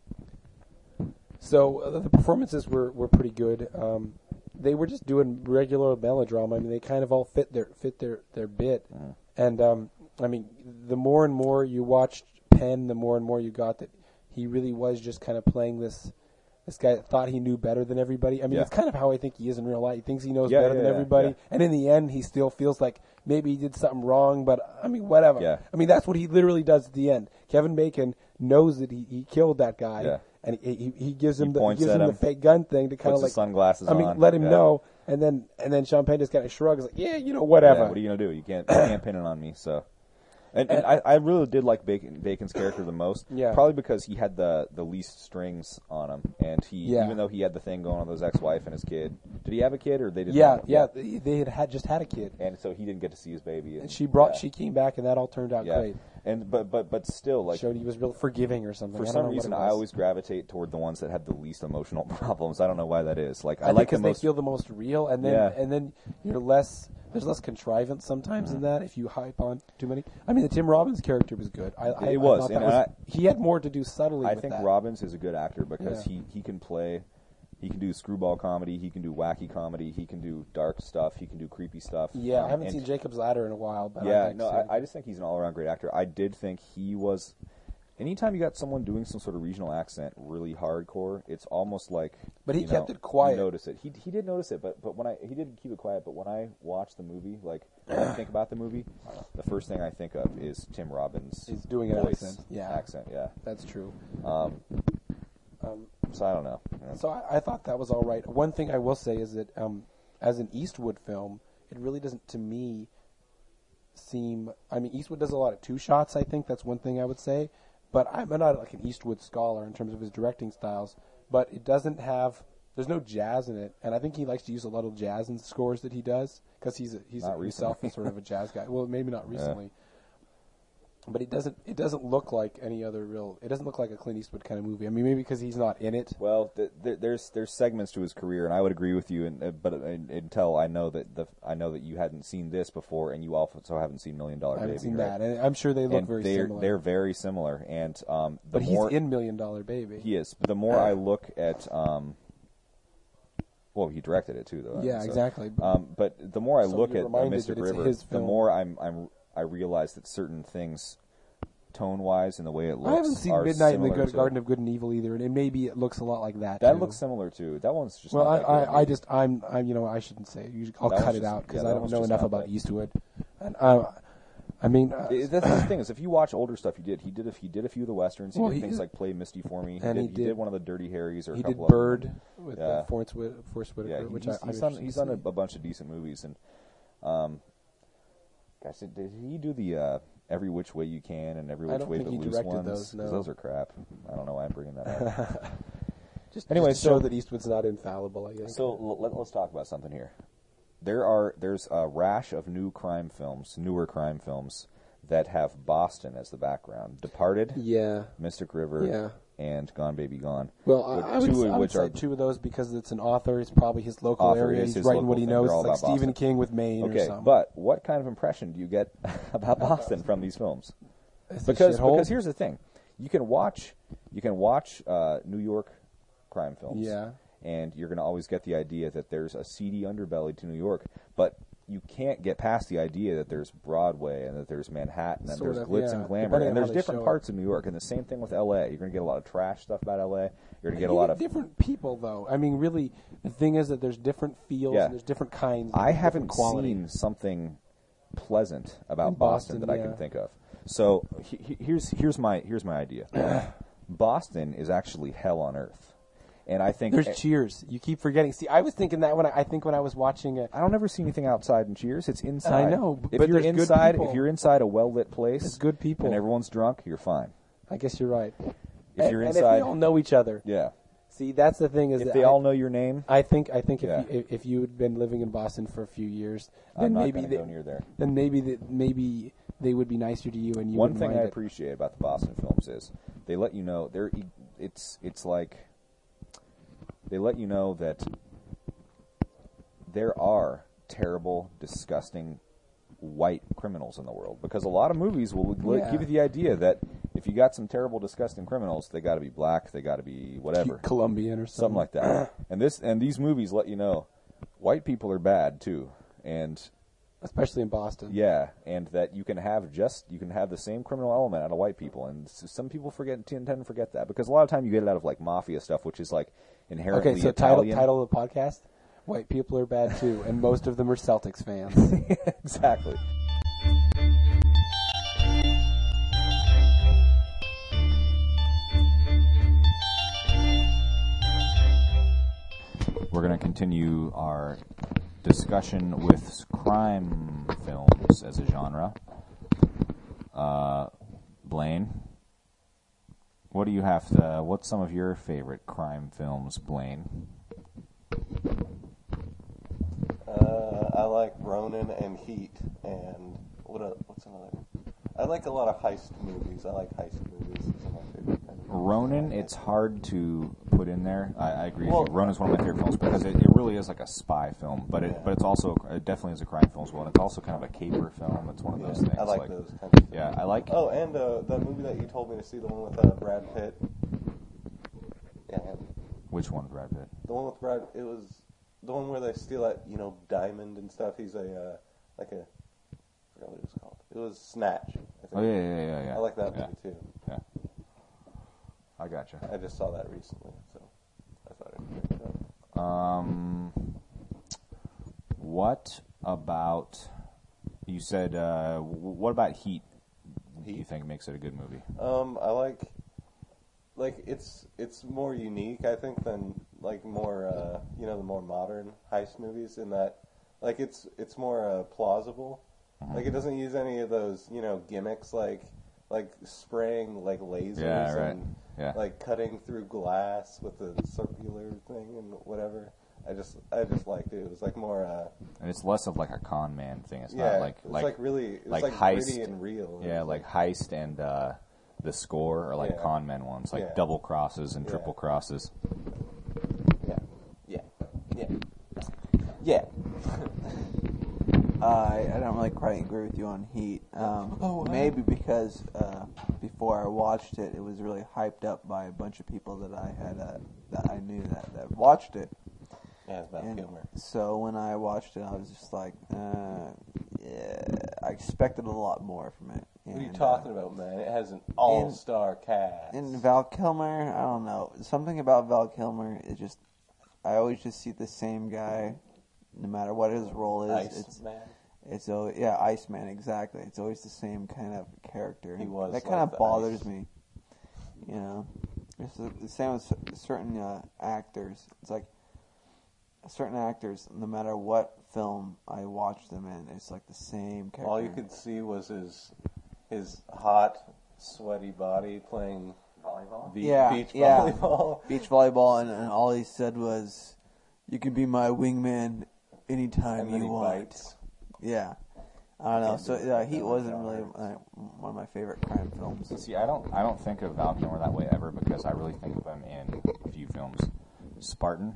so uh, the performances were, were pretty good. Um, they were just doing regular melodrama. I mean, they kind of all fit their fit their their bit. Mhm. And um, I mean, the more and more you watched Penn, the more and more you got that he really was just kind of playing this. This guy that thought he knew better than everybody. I mean, Yeah. it's kind of how I think he is in real life. He thinks he knows Yeah, better yeah, than yeah, everybody, yeah. and in the end, he still feels like maybe he did something wrong. But I mean, whatever. Yeah. I mean, that's what he literally does at the end. Kevin Bacon knows that he, he killed that guy, Yeah. and he, he he gives him He the he points gives at him the him, fake gun thing to kind of Puts like. his sunglasses I mean, on. let him yeah. know, and then and then Sean Penn just kind of shrugs like, yeah, you know, whatever. Yeah, what are you gonna do? You can't you can't pin it on me. So, and, and I, I really did like Bacon, Bacon's character the most. Yeah. Probably because he had the, the least strings on him, and he Yeah. even though he had the thing going on with his ex-wife and his kid. Did he have a kid or they didn't? yeah, have- yeah, they, they had, had just had a kid, And so he didn't get to see his baby. And, and she brought yeah. she came back, and that all turned out yeah. great. And but but but still, like Showed he was real forgiving or something. for I don't some know what reason, it I was. always gravitate toward the ones that have the least emotional problems. I don't know why that is. Like I, I think like the because they most. feel the most real, and then Yeah. and then you're less. There's less contrivance sometimes in that if you hype on too many. I mean, the Tim Robbins character was good. I, I, It I was, thought and that was, I- he had more to do subtly. I with think that. Robbins is a good actor because Yeah. he, he can play, he can do screwball comedy, he can do wacky comedy, he can do dark stuff, he can do creepy stuff. Yeah, Um, I haven't and- seen Jacob's Ladder in a while, but Yeah, I'd like no, to see it. I, I just think he's an all-around great actor. I did think he was. Anytime you got someone doing some sort of regional accent really hardcore, it's almost like. But he you kept know, it quiet. You notice it. He he did notice it, but but when I he did keep it quiet. But when I watch the movie, like when I think about the movie, the first thing I think of is Tim Robbins. He's doing an voice, accent. Yeah. accent. Yeah. That's true. Um, Um, so I don't know. Yeah. so I, I thought that was all right. One thing I will say is that um, as an Eastwood film, it really doesn't, to me, seem. I mean, Eastwood does a lot of two shots. I think that's one thing I would say. But I'm not like an Eastwood scholar in terms of his directing styles. But it doesn't have. There's no jazz in it, and I think he likes to use a lot of jazz in the scores that he does because he's a, he's Not himself recently. is sort of a jazz guy. Well, maybe not recently. But it doesn't. It doesn't look like any other real. It doesn't look like a Clint Eastwood kind of movie. I mean, maybe because he's not in it. Well, th- th- there's there's segments to his career, and I would agree with you. And uh, but uh, until I know that the I know that you hadn't seen this before, and you also haven't seen Million Dollar I Baby. haven't seen right? that, and I'm sure they look and very they're, similar. They're very similar, and um, the but more he's in Million Dollar Baby. he is. But the more I look at, um, well, he directed it too, though. Yeah, so, exactly. Um, but the more I So look you're at uh, reminded Mystic that it's River, his the film. more I'm I'm I realize that certain things, tone-wise and the way it looks, I haven't seen are Midnight in the similar Good to- Garden of Good and Evil either, and maybe it looks a lot like that. That too. looks similar too. That one's just Well, not I, that good. I, I just, I'm, I'm, you know, I shouldn't say. it. Usually, I'll That cut one's it just- out because yeah, that I don't one's know just enough not about that- Eastwood. And uh, I mean, uh, It- that's the thing is, if you watch older stuff, he did. He did. A, he did a few of the westerns. He Well, did he things did- like Play Misty for Me. He and did, he he did- did one of the Dirty Harrys or a he couple did of Bird them. with Yeah. uh, Forrest, Whit- Forrest Whitaker, Yeah, he- which he's, I, I'm he's done. interested He's to done a, see. a bunch of decent movies, and um, gosh, did, did he do the uh, Every Which Way You Can and Every I Which don't Way think the he Loose directed Ones? those, 'Cause no. those are crap. I don't know why I'm bringing that up. Just, Anyway, just to show so- that Eastwood's not infallible, I guess. So l- let, let's talk about something here. There are there's a rash of new crime films, newer crime films that have Boston as the background. Departed, yeah. Mystic River, Yeah. and Gone Baby Gone. Well, I, With I would, two of I would which say are- two of those because it's an author. It's probably his local Author area. is He's his writing local what he thing. knows. They're all It's like about Stephen Boston. King with Maine or Okay, something. but what kind of impression do you get about Boston from these films? It's a Because shithole. because here's the thing, you can watch you can watch uh, New York crime films, Yeah. and you're going to always get the idea that there's a seedy underbelly to New York, but you can't get past the idea that there's Broadway and that there's Manhattan and Sort there's of, glitz yeah, and glamour, depending and on how there's they different show it. parts of New York, and the same thing with L A. You're going to get a lot of trash stuff about L A. You're going to get a You lot get of different people, though. I mean, really, the thing is that there's different feels Yeah. and there's different kinds. I and haven't different quality. seen something pleasant about In Boston, Boston, that I yeah. can think of. So he, he- here's here's my here's my idea. Boston is actually hell on earth, and I think There's Cheers. You keep forgetting. See, I was thinking that when I, I think when I was watching it. I don't ever see anything outside in Cheers. It's inside. I know, If but you're there's good inside, people. if you're inside a well lit place, There's good people. and everyone's drunk, you're fine. I guess you're right. If and, you're and inside, if we all know each other. yeah. See, that's the thing is If that they I, all know your name, I think I think if Yeah. you, if, if you had been living in Boston for a few years, I'm then not maybe going to they, go near there. then maybe that maybe they would be nicer to you and you One wouldn't thing mind I it. appreciate about the Boston films is they let you know they're e- it's it's like they let you know that there are terrible, disgusting white criminals in the world, because a lot of movies will will Yeah. give you the idea that if you got some terrible, disgusting criminals, they got to be black, they got to be whatever, Colombian or something, something like that. and this and these movies let you know white people are bad too, and especially in Boston. yeah, and that you can have just you can have the same criminal element out of white people, and s- some people forget tend to forget that, because a lot of time you get it out of like mafia stuff, which is like inherently Okay, so title Italian. title of the podcast: White people are bad too, and most of them are Celtics fans. Exactly. We're going to continue our discussion with crime films as a genre. Uh, Blaine, what do you have to? What's some of your favorite crime films, Blaine? Uh, I like Ronin and Heat, and what a, what's another? I like a lot of heist movies. I like heist movies. Those are my favorite kind of movies. Ronin, it's hard to put in there. I, I agree Well- with you. Ronin's one of my favorite films because it, it really is like a spy film, but it Yeah. but it's also it definitely is a crime film as well. And it's also kind of a caper film. It's one of Yeah, those things. I like, those kinds of Yeah, I like. Oh, and uh, the movie that you told me to see, the one with uh, Brad Pitt. Yeah, Which one, Brad Pitt? the one with Brad. It was the one where they steal that, you know, diamond and stuff. He's a uh, like a. I forgot what it was called. It was Snatch. I think. Oh yeah, yeah, yeah, yeah. I like that yeah. movie too. Yeah. I gotcha. I just saw that recently, so I thought I'd pick it up. Um, what about? You said. Uh, w- what about Heat? Do you Heat? think makes it a good movie? Um, I like, like it's it's more unique, I think, than like more uh, you know, the more modern heist movies, in that like it's it's more uh, plausible. Mm-hmm. Like it doesn't use any of those, you know, gimmicks like like spraying like lasers Yeah, right. and Yeah. like cutting through glass with a circular thing and whatever. I just I just liked it. It was like more. Uh, and it's less of like a con man thing. It's yeah, not like it was like, like really it was like like heist gritty and real. Yeah, It was like heist and uh, the score are like Yeah. con men ones, like Yeah. double crosses and Yeah. triple crosses. yeah, yeah, yeah, yeah. Uh, I, I don't really quite agree with you on Heat. Um, Oh, wow. maybe because uh, before I watched it, it was really hyped up by a bunch of people that I had uh, that I knew that, that watched it. Yeah, it's Val And Kilmer. so when I watched it, I was just like, uh, yeah, I expected a lot more from it. What are you And, talking uh, about, man? It has an all-star cast. And Val Kilmer, I don't know. Something about Val Kilmer is just, I always just see the same guy, no matter what his role is. Ice it's Man. it's always, yeah, Iceman, exactly. It's always the same kind of character. He And was that like kind of the bothers ice. me. You know, it's the, the same with cer- certain uh, actors. It's like certain actors, no matter what film I watch them in, it's like the same character. All you could see was his his hot, sweaty body playing volleyball. Be- Yeah, beach yeah. volleyball. Beach volleyball, and, and all he said was, "You can be my wingman anytime And then you he want." bites. Yeah, I don't know. Can't So do it. yeah, Heat That wasn't one really hurts. uh, one of my favorite crime films. See, I don't, I don't think of Val Kilmer that way ever because I really think of him in a few films. Spartan,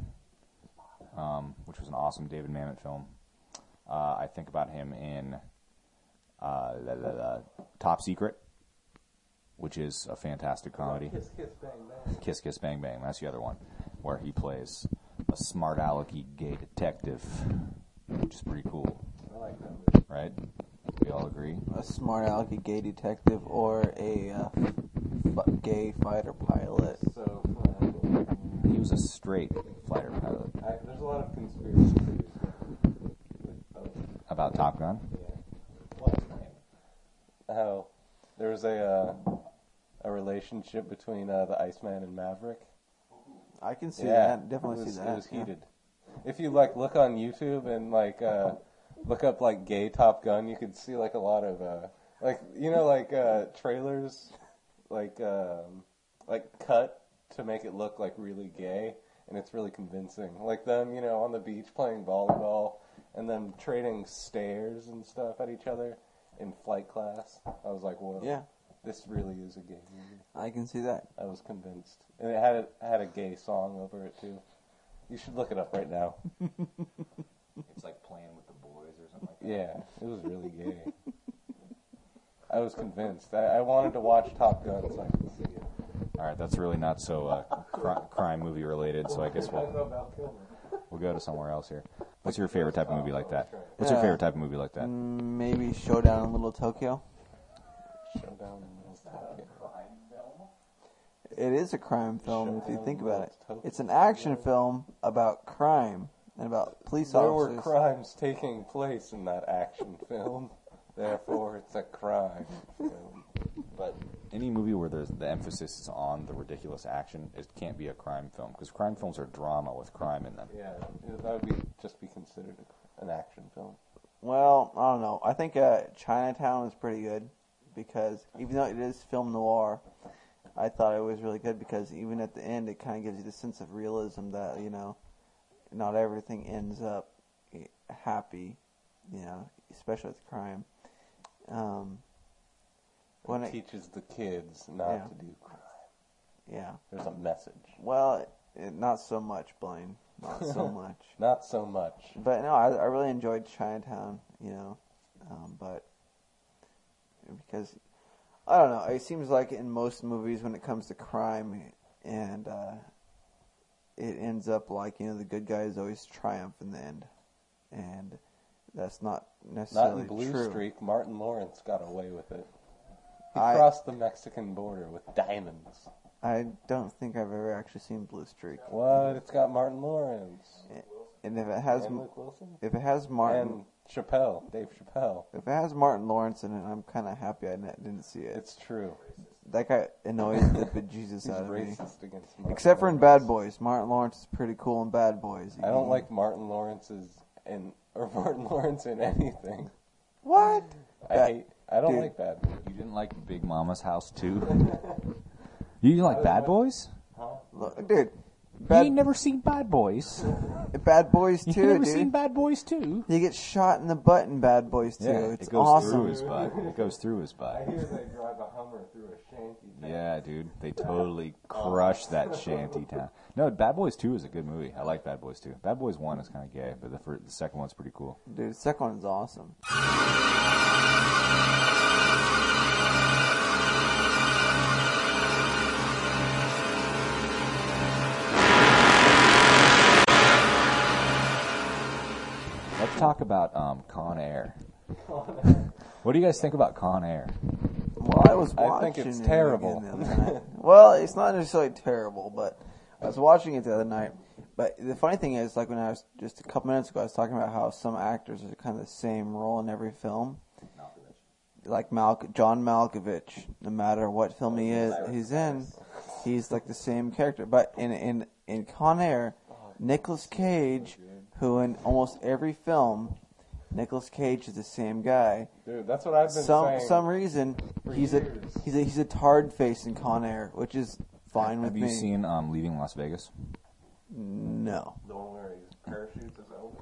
um, which was an awesome David Mamet film. Uh, I think about him in uh, the, the, the Top Secret, which is a fantastic comedy. Kiss, kiss, bang, bang. Kiss Kiss Bang Bang, that's the other one, where he plays a smart alecky gay detective, which is pretty cool, I like that movie. right? We all agree. A smart alecky gay detective or a uh, f- gay fighter pilot. So, uh, He was a straight fighter pilot. I, there's a lot of conspiracy theories with both. About Top Gun. What's his name? How there was a uh, a relationship between uh, the Iceman and Maverick. I can see Yeah, that. Definitely it was, see that. It was yeah. heated. If you like look on YouTube and like uh, look up like gay Top Gun, you could see like a lot of uh, like you know like uh, trailers, like um, like cut to make it look like really gay, and it's really convincing. Like them, you know, on the beach playing volleyball, and them trading stares and stuff at each other in flight class. I was like, whoa, Yeah, this really is a gay movie. I can see that. I was convinced, and it had a, had a gay song over it too. You should look it up right now. It's like playing with the boys or something like that. Yeah, it was really gay. I was convinced. I, I wanted to watch Top Gun so I could see it. All right, that's really not so uh, cri- crime movie related, so I guess we'll Val Kilmer. we'll go to somewhere else here. What's your favorite type of movie like that? What's your Yeah. favorite type of movie like that? Mm, Maybe Showdown in Little Tokyo. Showdown in Little Tokyo. It is a crime film if you Showdown think in about Little it. Tokyo. It's an action film about crime and about police There officers. were crimes taking place in that action film. Therefore, it's a crime film. But any movie where there's the emphasis is on the ridiculous action, it can't be a crime film because crime films are drama with crime in them. Yeah, it- that would be just be considered a, an action film. Well, I don't know. I think uh, Chinatown is pretty good because even though it is film noir, I thought it was really good because even at the end, it kind of gives you the sense of realism that, you know, not everything ends up eh, happy, you know, especially with crime. Um, when It it, teaches the kids not Yeah. to do crime. yeah. There's a message. Well, it, not so much, Blaine. Not so much. Not so much. But no, I, I really enjoyed Chinatown, you know, um, but because I don't know, it seems like in most movies when it comes to crime, and uh, it ends up like you know the good guys always triumph in the end, and that's not Not necessarily in Blue true. Streak. Martin Lawrence got away with it. He I- crossed the Mexican border with diamonds. I don't think I've ever actually seen Blue Streak, What? It's got Martin Lawrence. and if it has And Luke Wilson. if it has Martin And Chappelle. Dave Chappelle. if it has Martin Lawrence in it, I'm kind of happy I ne- didn't see it. It's true. That guy annoys the bejesus He's out of me. racist against Martin Except for in Lawrence. Bad Boys. Martin Lawrence is pretty cool in Bad Boys. I don't like Martin Lawrence's in or Martin Lawrence in anything. What? I Bad- hate. I don't dude. like Bad Boys. You didn't like Big Mama's House too? You didn't like Bad Boys? Look, dude, Bad, you ain't never seen Bad Boys. Bad Boys You two, ain't never dude. seen Bad Boys two. He gets shot in the butt in Bad Boys two. Yeah, it's it goes awesome. through his butt. It goes through his I butt. hear they drive a Hummer through a shanty town. Yeah, dude, they totally crushed that shanty town. No, Bad Boys two is a good movie. I like Bad Boys two. Bad Boys one is kind of gay, but the first, the second one's pretty cool. Dude, the second one is awesome. Let's talk about um, Con Air. What do you guys think about Con Air? Well, I was I watching think it's it terrible. again the other night. Well, it's not necessarily terrible, but I was watching it the other night. But the funny thing is, like when I was just a couple minutes ago, I was talking about how some actors are kind of the same role in every film. Like Mal- John Malkovich, no matter what film he is, he's in, he's like the same character. But in in in Con Air, Nicolas Cage, who in almost every film, Nicolas Cage is the same guy. Dude, that's what I've been Some saying. some reason he's a years. he's a he's a tarred face in Con Air, which is fine with Have you me. seen um, Leaving Las Vegas? No. The one where he parachutes his Elvis.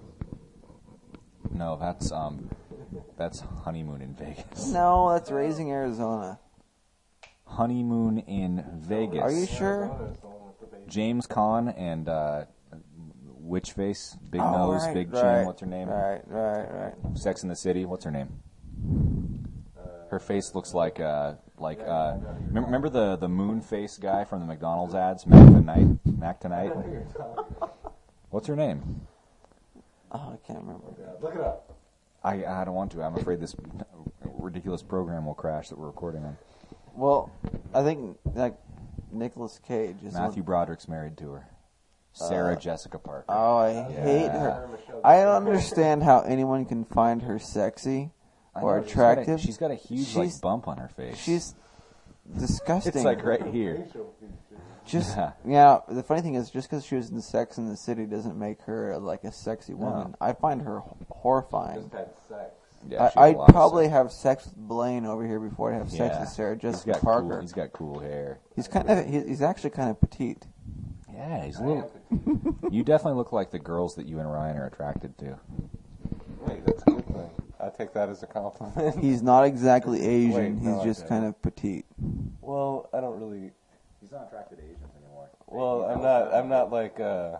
No, that's um, that's Honeymoon in Vegas. No, that's Raising Arizona. Honeymoon in Vegas. Are you sure? Arizona's the one with the baby. James Caan and uh, Witch Face, Big Oh, Nose, right, Big right, Chin. What's her name? Right, right, right. Sex in the City. What's her name? Her face looks like uh, like uh, remember, remember the the moon face guy from the McDonald's ads, Mac Tonight, Mac Tonight. What's her name? Oh, I can't remember. Look it up. I I don't want to. I'm afraid this ridiculous program will crash that we're recording on. Well, I think like Nicolas Cage is Matthew one- Broderick's married to her. Sarah Jessica Parker. Oh, I hate Yeah. her. I don't understand how anyone can find her sexy I or know, she's got a- attractive. She's got a huge She's- like bump on her face. She's disgusting. it's like right here. Just Yeah. yeah. The funny thing is, just because she was in Sex in the City doesn't make her like a sexy woman. No. I find her horrifying. Just had sex. Yeah, she I, has a lot I'd of probably sex. have sex with Blaine over here before I'd have sex Yeah. with Sarah He's Jessica got Parker. Cool, he's got cool hair. He's kind of he, he's actually kind of petite. Yeah, he's a little. You definitely look like the girls that you and Ryan are attracted to. Wait, that's a good thing. I take that as a compliment. He's not exactly Asian. Wait, he's no, I just don't. kind of petite. Well, I don't really. He's not attracted to Asians anymore. Well, I'm not. I'm not like. Uh,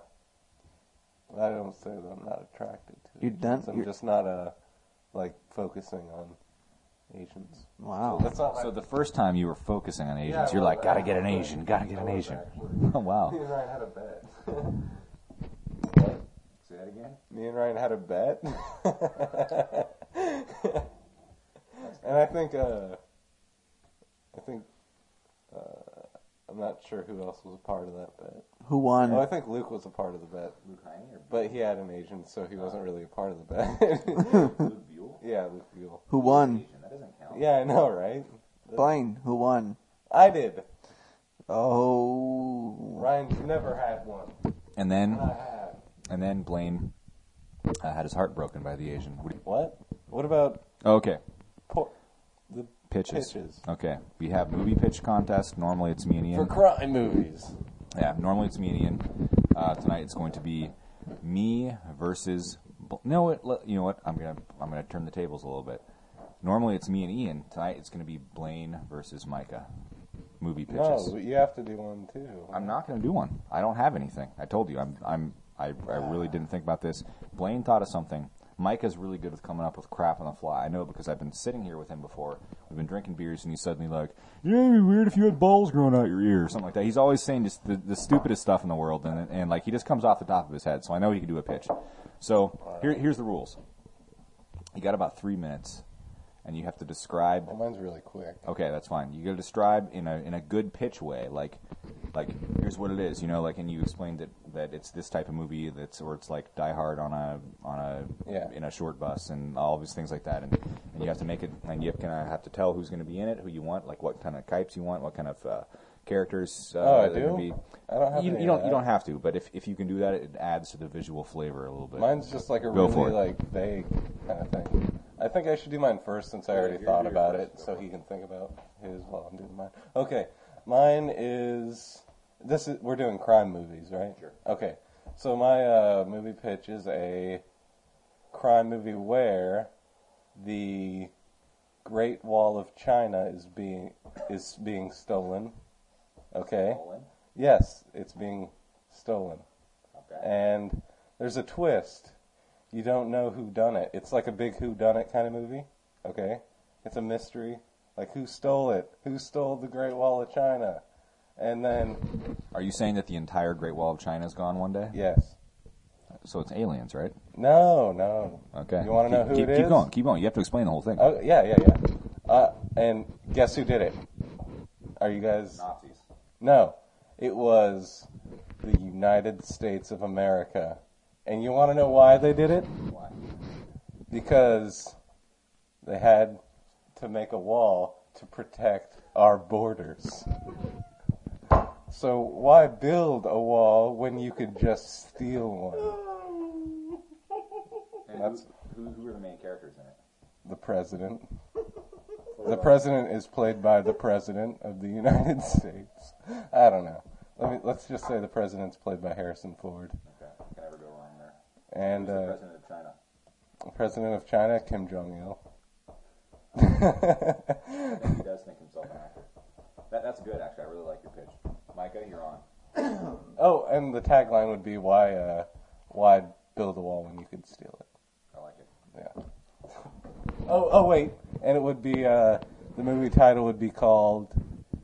I don't say that I'm not attracted to. You're done- Asians. I'm you're- just not uh, like focusing on Asians. Wow. That's not. So my, the first time you were focusing on Asians, Yeah, you're well, like, gotta that- get an Asian, gotta get an that was Asian. actually- Oh wow. Me and Ryan had a bet. Say that again. Me and Ryan had a bet. And I think. Uh, I think. Uh, I'm not sure who else was a part of that bet. Who won? Oh, I think Luke was a part of the bet. Luke Heine or But he had an Asian, so he wasn't really a part of the bet. Luke Buell? Yeah, Luke Buell. Who won? That doesn't count. Yeah, I know, right? Blaine. Who won? I did. Oh. Ryan's never had one. And then, I have. and then Blaine uh, had his heart broken by the Asian. What do you- What? What about Oh, okay. por- the Pitches. pitches? Okay. We have movie pitch contest. Normally it's me and Ian. For crime movies. Yeah, normally it's me and Ian. Uh, tonight it's going to be me versus. No, it, you know what? I'm gonna I'm gonna turn the tables a little bit. Normally it's me and Ian. Tonight it's going to be Blaine versus Micah. Movie pitches. No, but you have to do one too. I'm not going to do one. I don't have anything. I told you. I'm. I'm. I, I really didn't think about this. Blaine thought of something. Micah's really good with coming up with crap on the fly. I know because I've been sitting here with him before. We've been drinking beers, and he's suddenly like, "Yeah, it'd be weird if you had balls growing out your ear," or something like that. He's always saying just the, the stupidest stuff in the world, and and like he just comes off the top of his head. So I know he can do a pitch. So here, here's the rules. You got about three minutes, and you have to describe. Well, mine's really quick. Okay, that's fine. You got to describe in a in a good pitch way, like like here's what it is, you know, like and you explained that that it's this type of movie that's or it's like Die Hard on a on a Yeah. in a short bus and all these things like that, and and you have to make it and you kind of have to tell who's going to be in it, who you want, like what kind of types you want, what kind of uh, characters. Uh, Oh, I they're gonna do? Be. I don't have You, any you of don't you that. don't have to, but if if you can do that, it adds to the visual flavor a little bit. Mine's just like a Go for really it. like vague kind of thing. I think I should do mine first since I already thought about it, so he can think about his while I'm doing mine. Okay, mine is this is we're doing crime movies, right? Sure. Okay. So my uh, movie pitch is a crime movie where the Great Wall of China is being is being stolen. Okay. Stolen? Yes, it's being stolen. Okay. And there's a twist. You don't know who done it. It's like a big who done it kind of movie. Okay? It's a mystery. Like who stole it? Who stole the Great Wall of China? And then Are you saying that the entire Great Wall of China is gone one day? yes. So it's aliens, right? No, no. Okay. You want to know Keep- who keep, it Keep is? going. Keep going. You have to explain the whole thing. Oh, yeah, yeah, yeah. Uh, and guess who did it? Are you guys Nazis. No. It was the United States of America. And you want to know why they did it? Why? Because they had to make a wall to protect our borders. So why build a wall when you could just steal one? And That's- who, who, who are the main characters in it? The president. The president is played by the president of the United States. I don't know. Let me let's just say the president's played by Harrison Ford. Okay. Can never go wrong there. And Who's the uh, president of China? the president of China, Kim Jong Il. I think he does think himself an actor. That, that's good, actually. I really like your pitch. Micah, you're on. Oh, and the tagline would be why uh, why build a wall when you could steal it. I like it. Yeah. Oh, oh wait, and it would be uh, the movie title would be called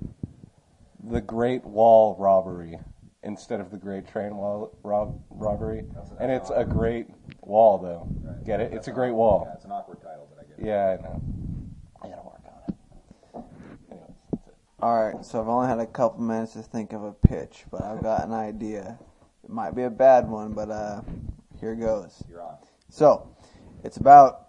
The Great Wall Robbery instead of the Great Train Wall rob- Robbery, and it's a great wall though. Right. Get it? That's It's a an great awkward- wall. Yeah, it's an awkward title, but I get it. Yeah, I know. I gotta work on it. Anyways, that's it. Alright, so I've only had a couple minutes to think of a pitch, but I've got an idea. It might be a bad one, but uh, here goes. You're on. So, it's about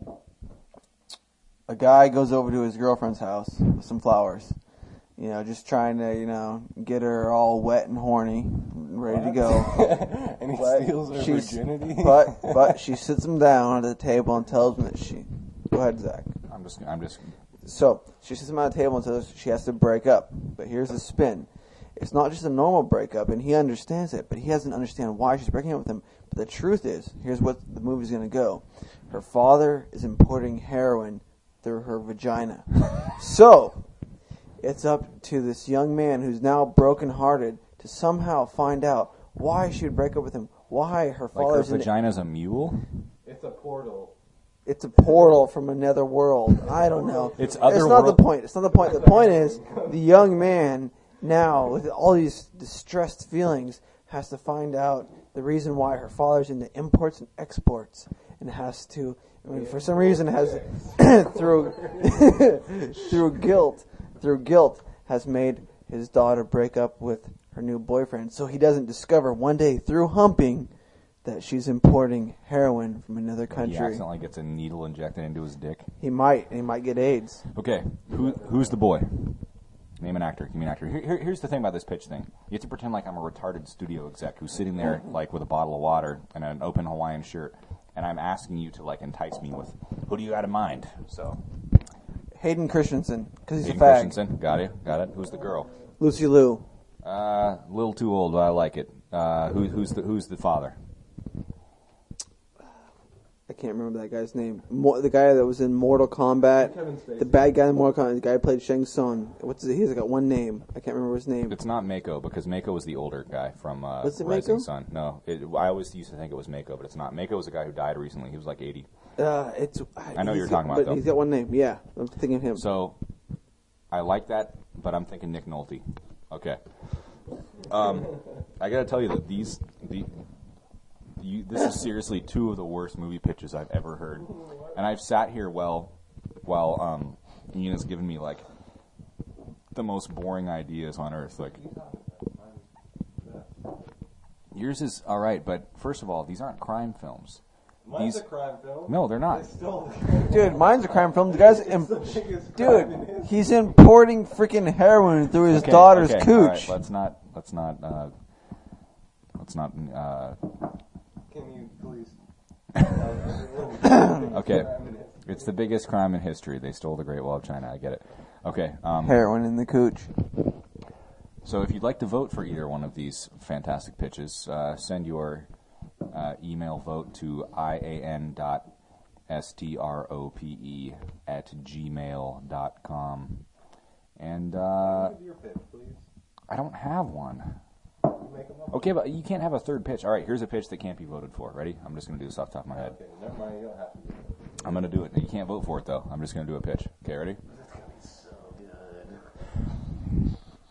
a guy goes over to his girlfriend's house with some flowers. You know, just trying to, you know, get her all wet and horny, ready to go. And he But steals her she's- virginity. But but she sits him down at the table and tells him that she. Go ahead, Zach. I'm just, I'm just, So she sits him at the table and says she has to break up. But here's the spin: it's not just a normal breakup, and he understands it, but he doesn't understand why she's breaking up with him. But the truth is, here's what the movie's going to go: her father is importing heroin through her vagina. So it's up to this young man who's now brokenhearted to somehow find out why she would break up with him. Why her like her father's in the vagina's a mule? It's a portal. It's a portal from another world. I don't know. It's It's not the otherworld- point. It's not the point. The point is the young man now, with all these distressed feelings, has to find out the reason why her father's into imports and exports, and has to, I mean, for some reason, has through through guilt, through guilt, has made his daughter break up with her new boyfriend. So he doesn't discover one day through humping that she's importing heroin from another He country. accidentally gets a needle injected into his dick. He might. He might get AIDS. Okay, who, who's the boy? Name an actor. Give me an actor. Here, here, here's the thing about this pitch thing. You have to pretend like I'm a retarded studio exec who's sitting there like with a bottle of water and an open Hawaiian shirt, and I'm asking you to like entice me with, who do you got in mind? So, Hayden Christensen, because he's Hayden a fag. Christensen. Got it. Got it. Who's the girl? Lucy Liu. Uh, a little too old, but I like it. Uh, who, who's the Who's the father? I can't remember that guy's name. Mo- the guy that was in Mortal Kombat. Kevin Spacey. The bad guy in Mortal Kombat. The guy who played Shang Tsung. What's his, he's got one name. I can't remember his name. It's not Mako because Mako was the older guy from uh, Was it Rising Mako? Sun. No, it, I always used to think it was Mako, but it's not. Mako was the guy who died recently. He was like eighty. Uh, it's. I know he's you're got- talking about, But though. he's got one name. Yeah, I'm thinking of him. So, I like that, but I'm thinking Nick Nolte. Okay. Um, I gotta tell you that these, the, you, this is seriously two of the worst movie pitches I've ever heard, and I've sat here while, while um, Ian has given me like the most boring ideas on earth. Like, yours is all right, but first of all, these aren't crime films. Mine's These- a crime film. No, they're not. They stole Dude, mine's a crime film. The guy's. It's Im- the biggest crime dude, in history. he's importing freaking heroin through his Okay, daughter's okay, all cooch. right, let's not. Let's not. Uh, let's not. Uh, Can you please? Okay, it's the biggest crime in history. They stole the Great Wall of China. I get it. Okay, um, Heroin in the cooch. So if you'd like to vote for either one of these fantastic pitches, uh, send your uh, email vote to ian dot strope at gmail dot com. And uh, Your pitch, please. I don't have one. You make 'em up. Okay, but you can't have a third pitch. All right, here's a pitch that can't be voted for. Ready? I'm just going to do this off the top of my head. Okay, never mind. You don't have to do it. I'm going to do it. You can't vote for it, though. I'm just going to do a pitch. Okay, ready? It's gonna be so good.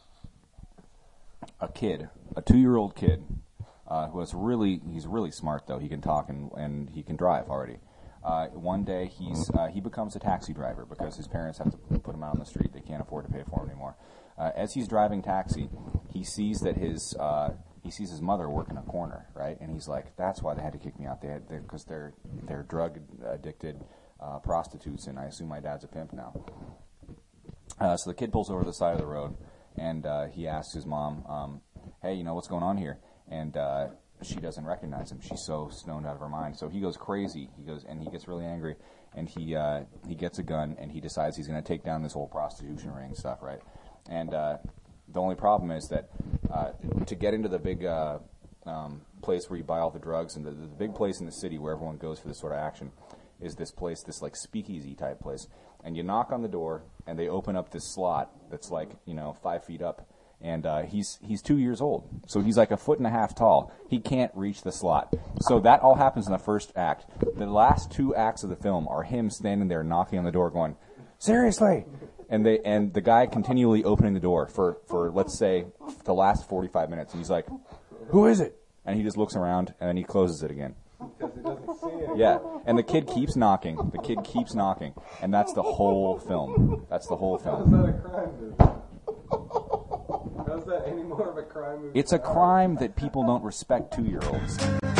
A kid, a two-year-old kid, uh, who is really, he's really smart, though. He can talk and, and he can drive already. Uh, one day, he's uh, he becomes a taxi driver because his parents have to put him out on the street. They can't afford to pay for him anymore. Uh, as he's driving taxi, he sees that his uh, he sees his mother working a corner, right? And he's like, "That's why they had to kick me out. They had because they're they're drug addicted uh, prostitutes, and I assume my dad's a pimp now." Uh, so the kid pulls over to the side of the road, and uh, he asks his mom, um, "Hey, you know what's going on here?" And uh, she doesn't recognize him. She's so stoned out of her mind. So he goes crazy. He goes and he gets really angry, and he uh, he gets a gun and he decides he's going to take down this whole prostitution ring stuff, right? And uh, the only problem is that uh, to get into the big uh, um, place where you buy all the drugs, and the, the big place in the city where everyone goes for this sort of action, is this place, this like speakeasy type place. And you knock on the door, and they open up this slot that's like you know five feet up. And uh, he's he's two years old, so he's like a foot and a half tall. He can't reach the slot. So that all happens in the first act. The last two acts of the film are him standing there knocking on the door, going, "Seriously!" And they and the guy continually opening the door for, for let's say the last forty-five minutes. And he's like, "Who is it?" And he just looks around and then he closes it again. Because he doesn't see it. Yeah, and the kid keeps knocking. The kid keeps knocking, and that's the whole film. That's the whole How's film. that a crime movie? How's that any more of a crime movie? It's a crime that people don't respect two-year-olds.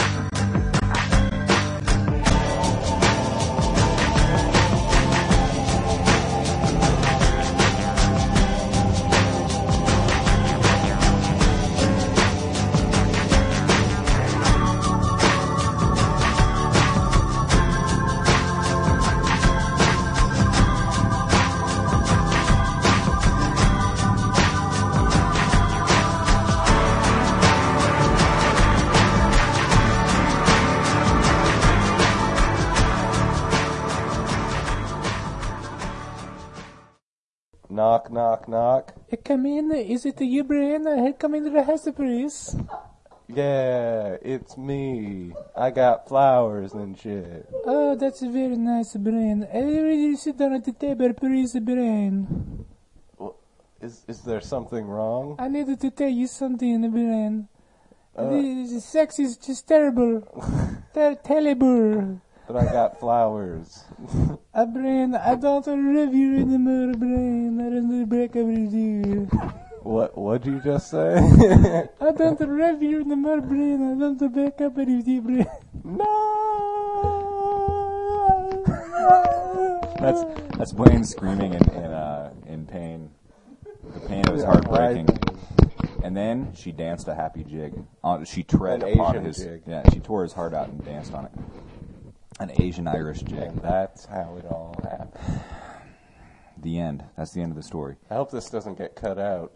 Knock, knock, knock. Come in. Is it you, Brian? Come into the house, please. Yeah, it's me. I got flowers and shit. Oh, that's very nice, Brian. I really sit down at the table, please, Brian. Well, is is there something wrong? I needed to tell you something, Brian. Uh, the sex is just terrible. Ter- terrible. But I got flowers. Uh, Brian, I don't love you anymore, Brian. I don't break up with you. What what'd you just say? I don't love you anymore, Brian. I don't break up with you, Brian. No. That's that's Blaine screaming in in, uh, in pain, the pain of his heart breaking. And then she danced a happy jig. On, she tread An upon Asian his. jig. Yeah, she tore his heart out and danced on it. An Asian Irish jig. And that's how it all happened. The end. That's the end of the story. I hope this doesn't get cut out.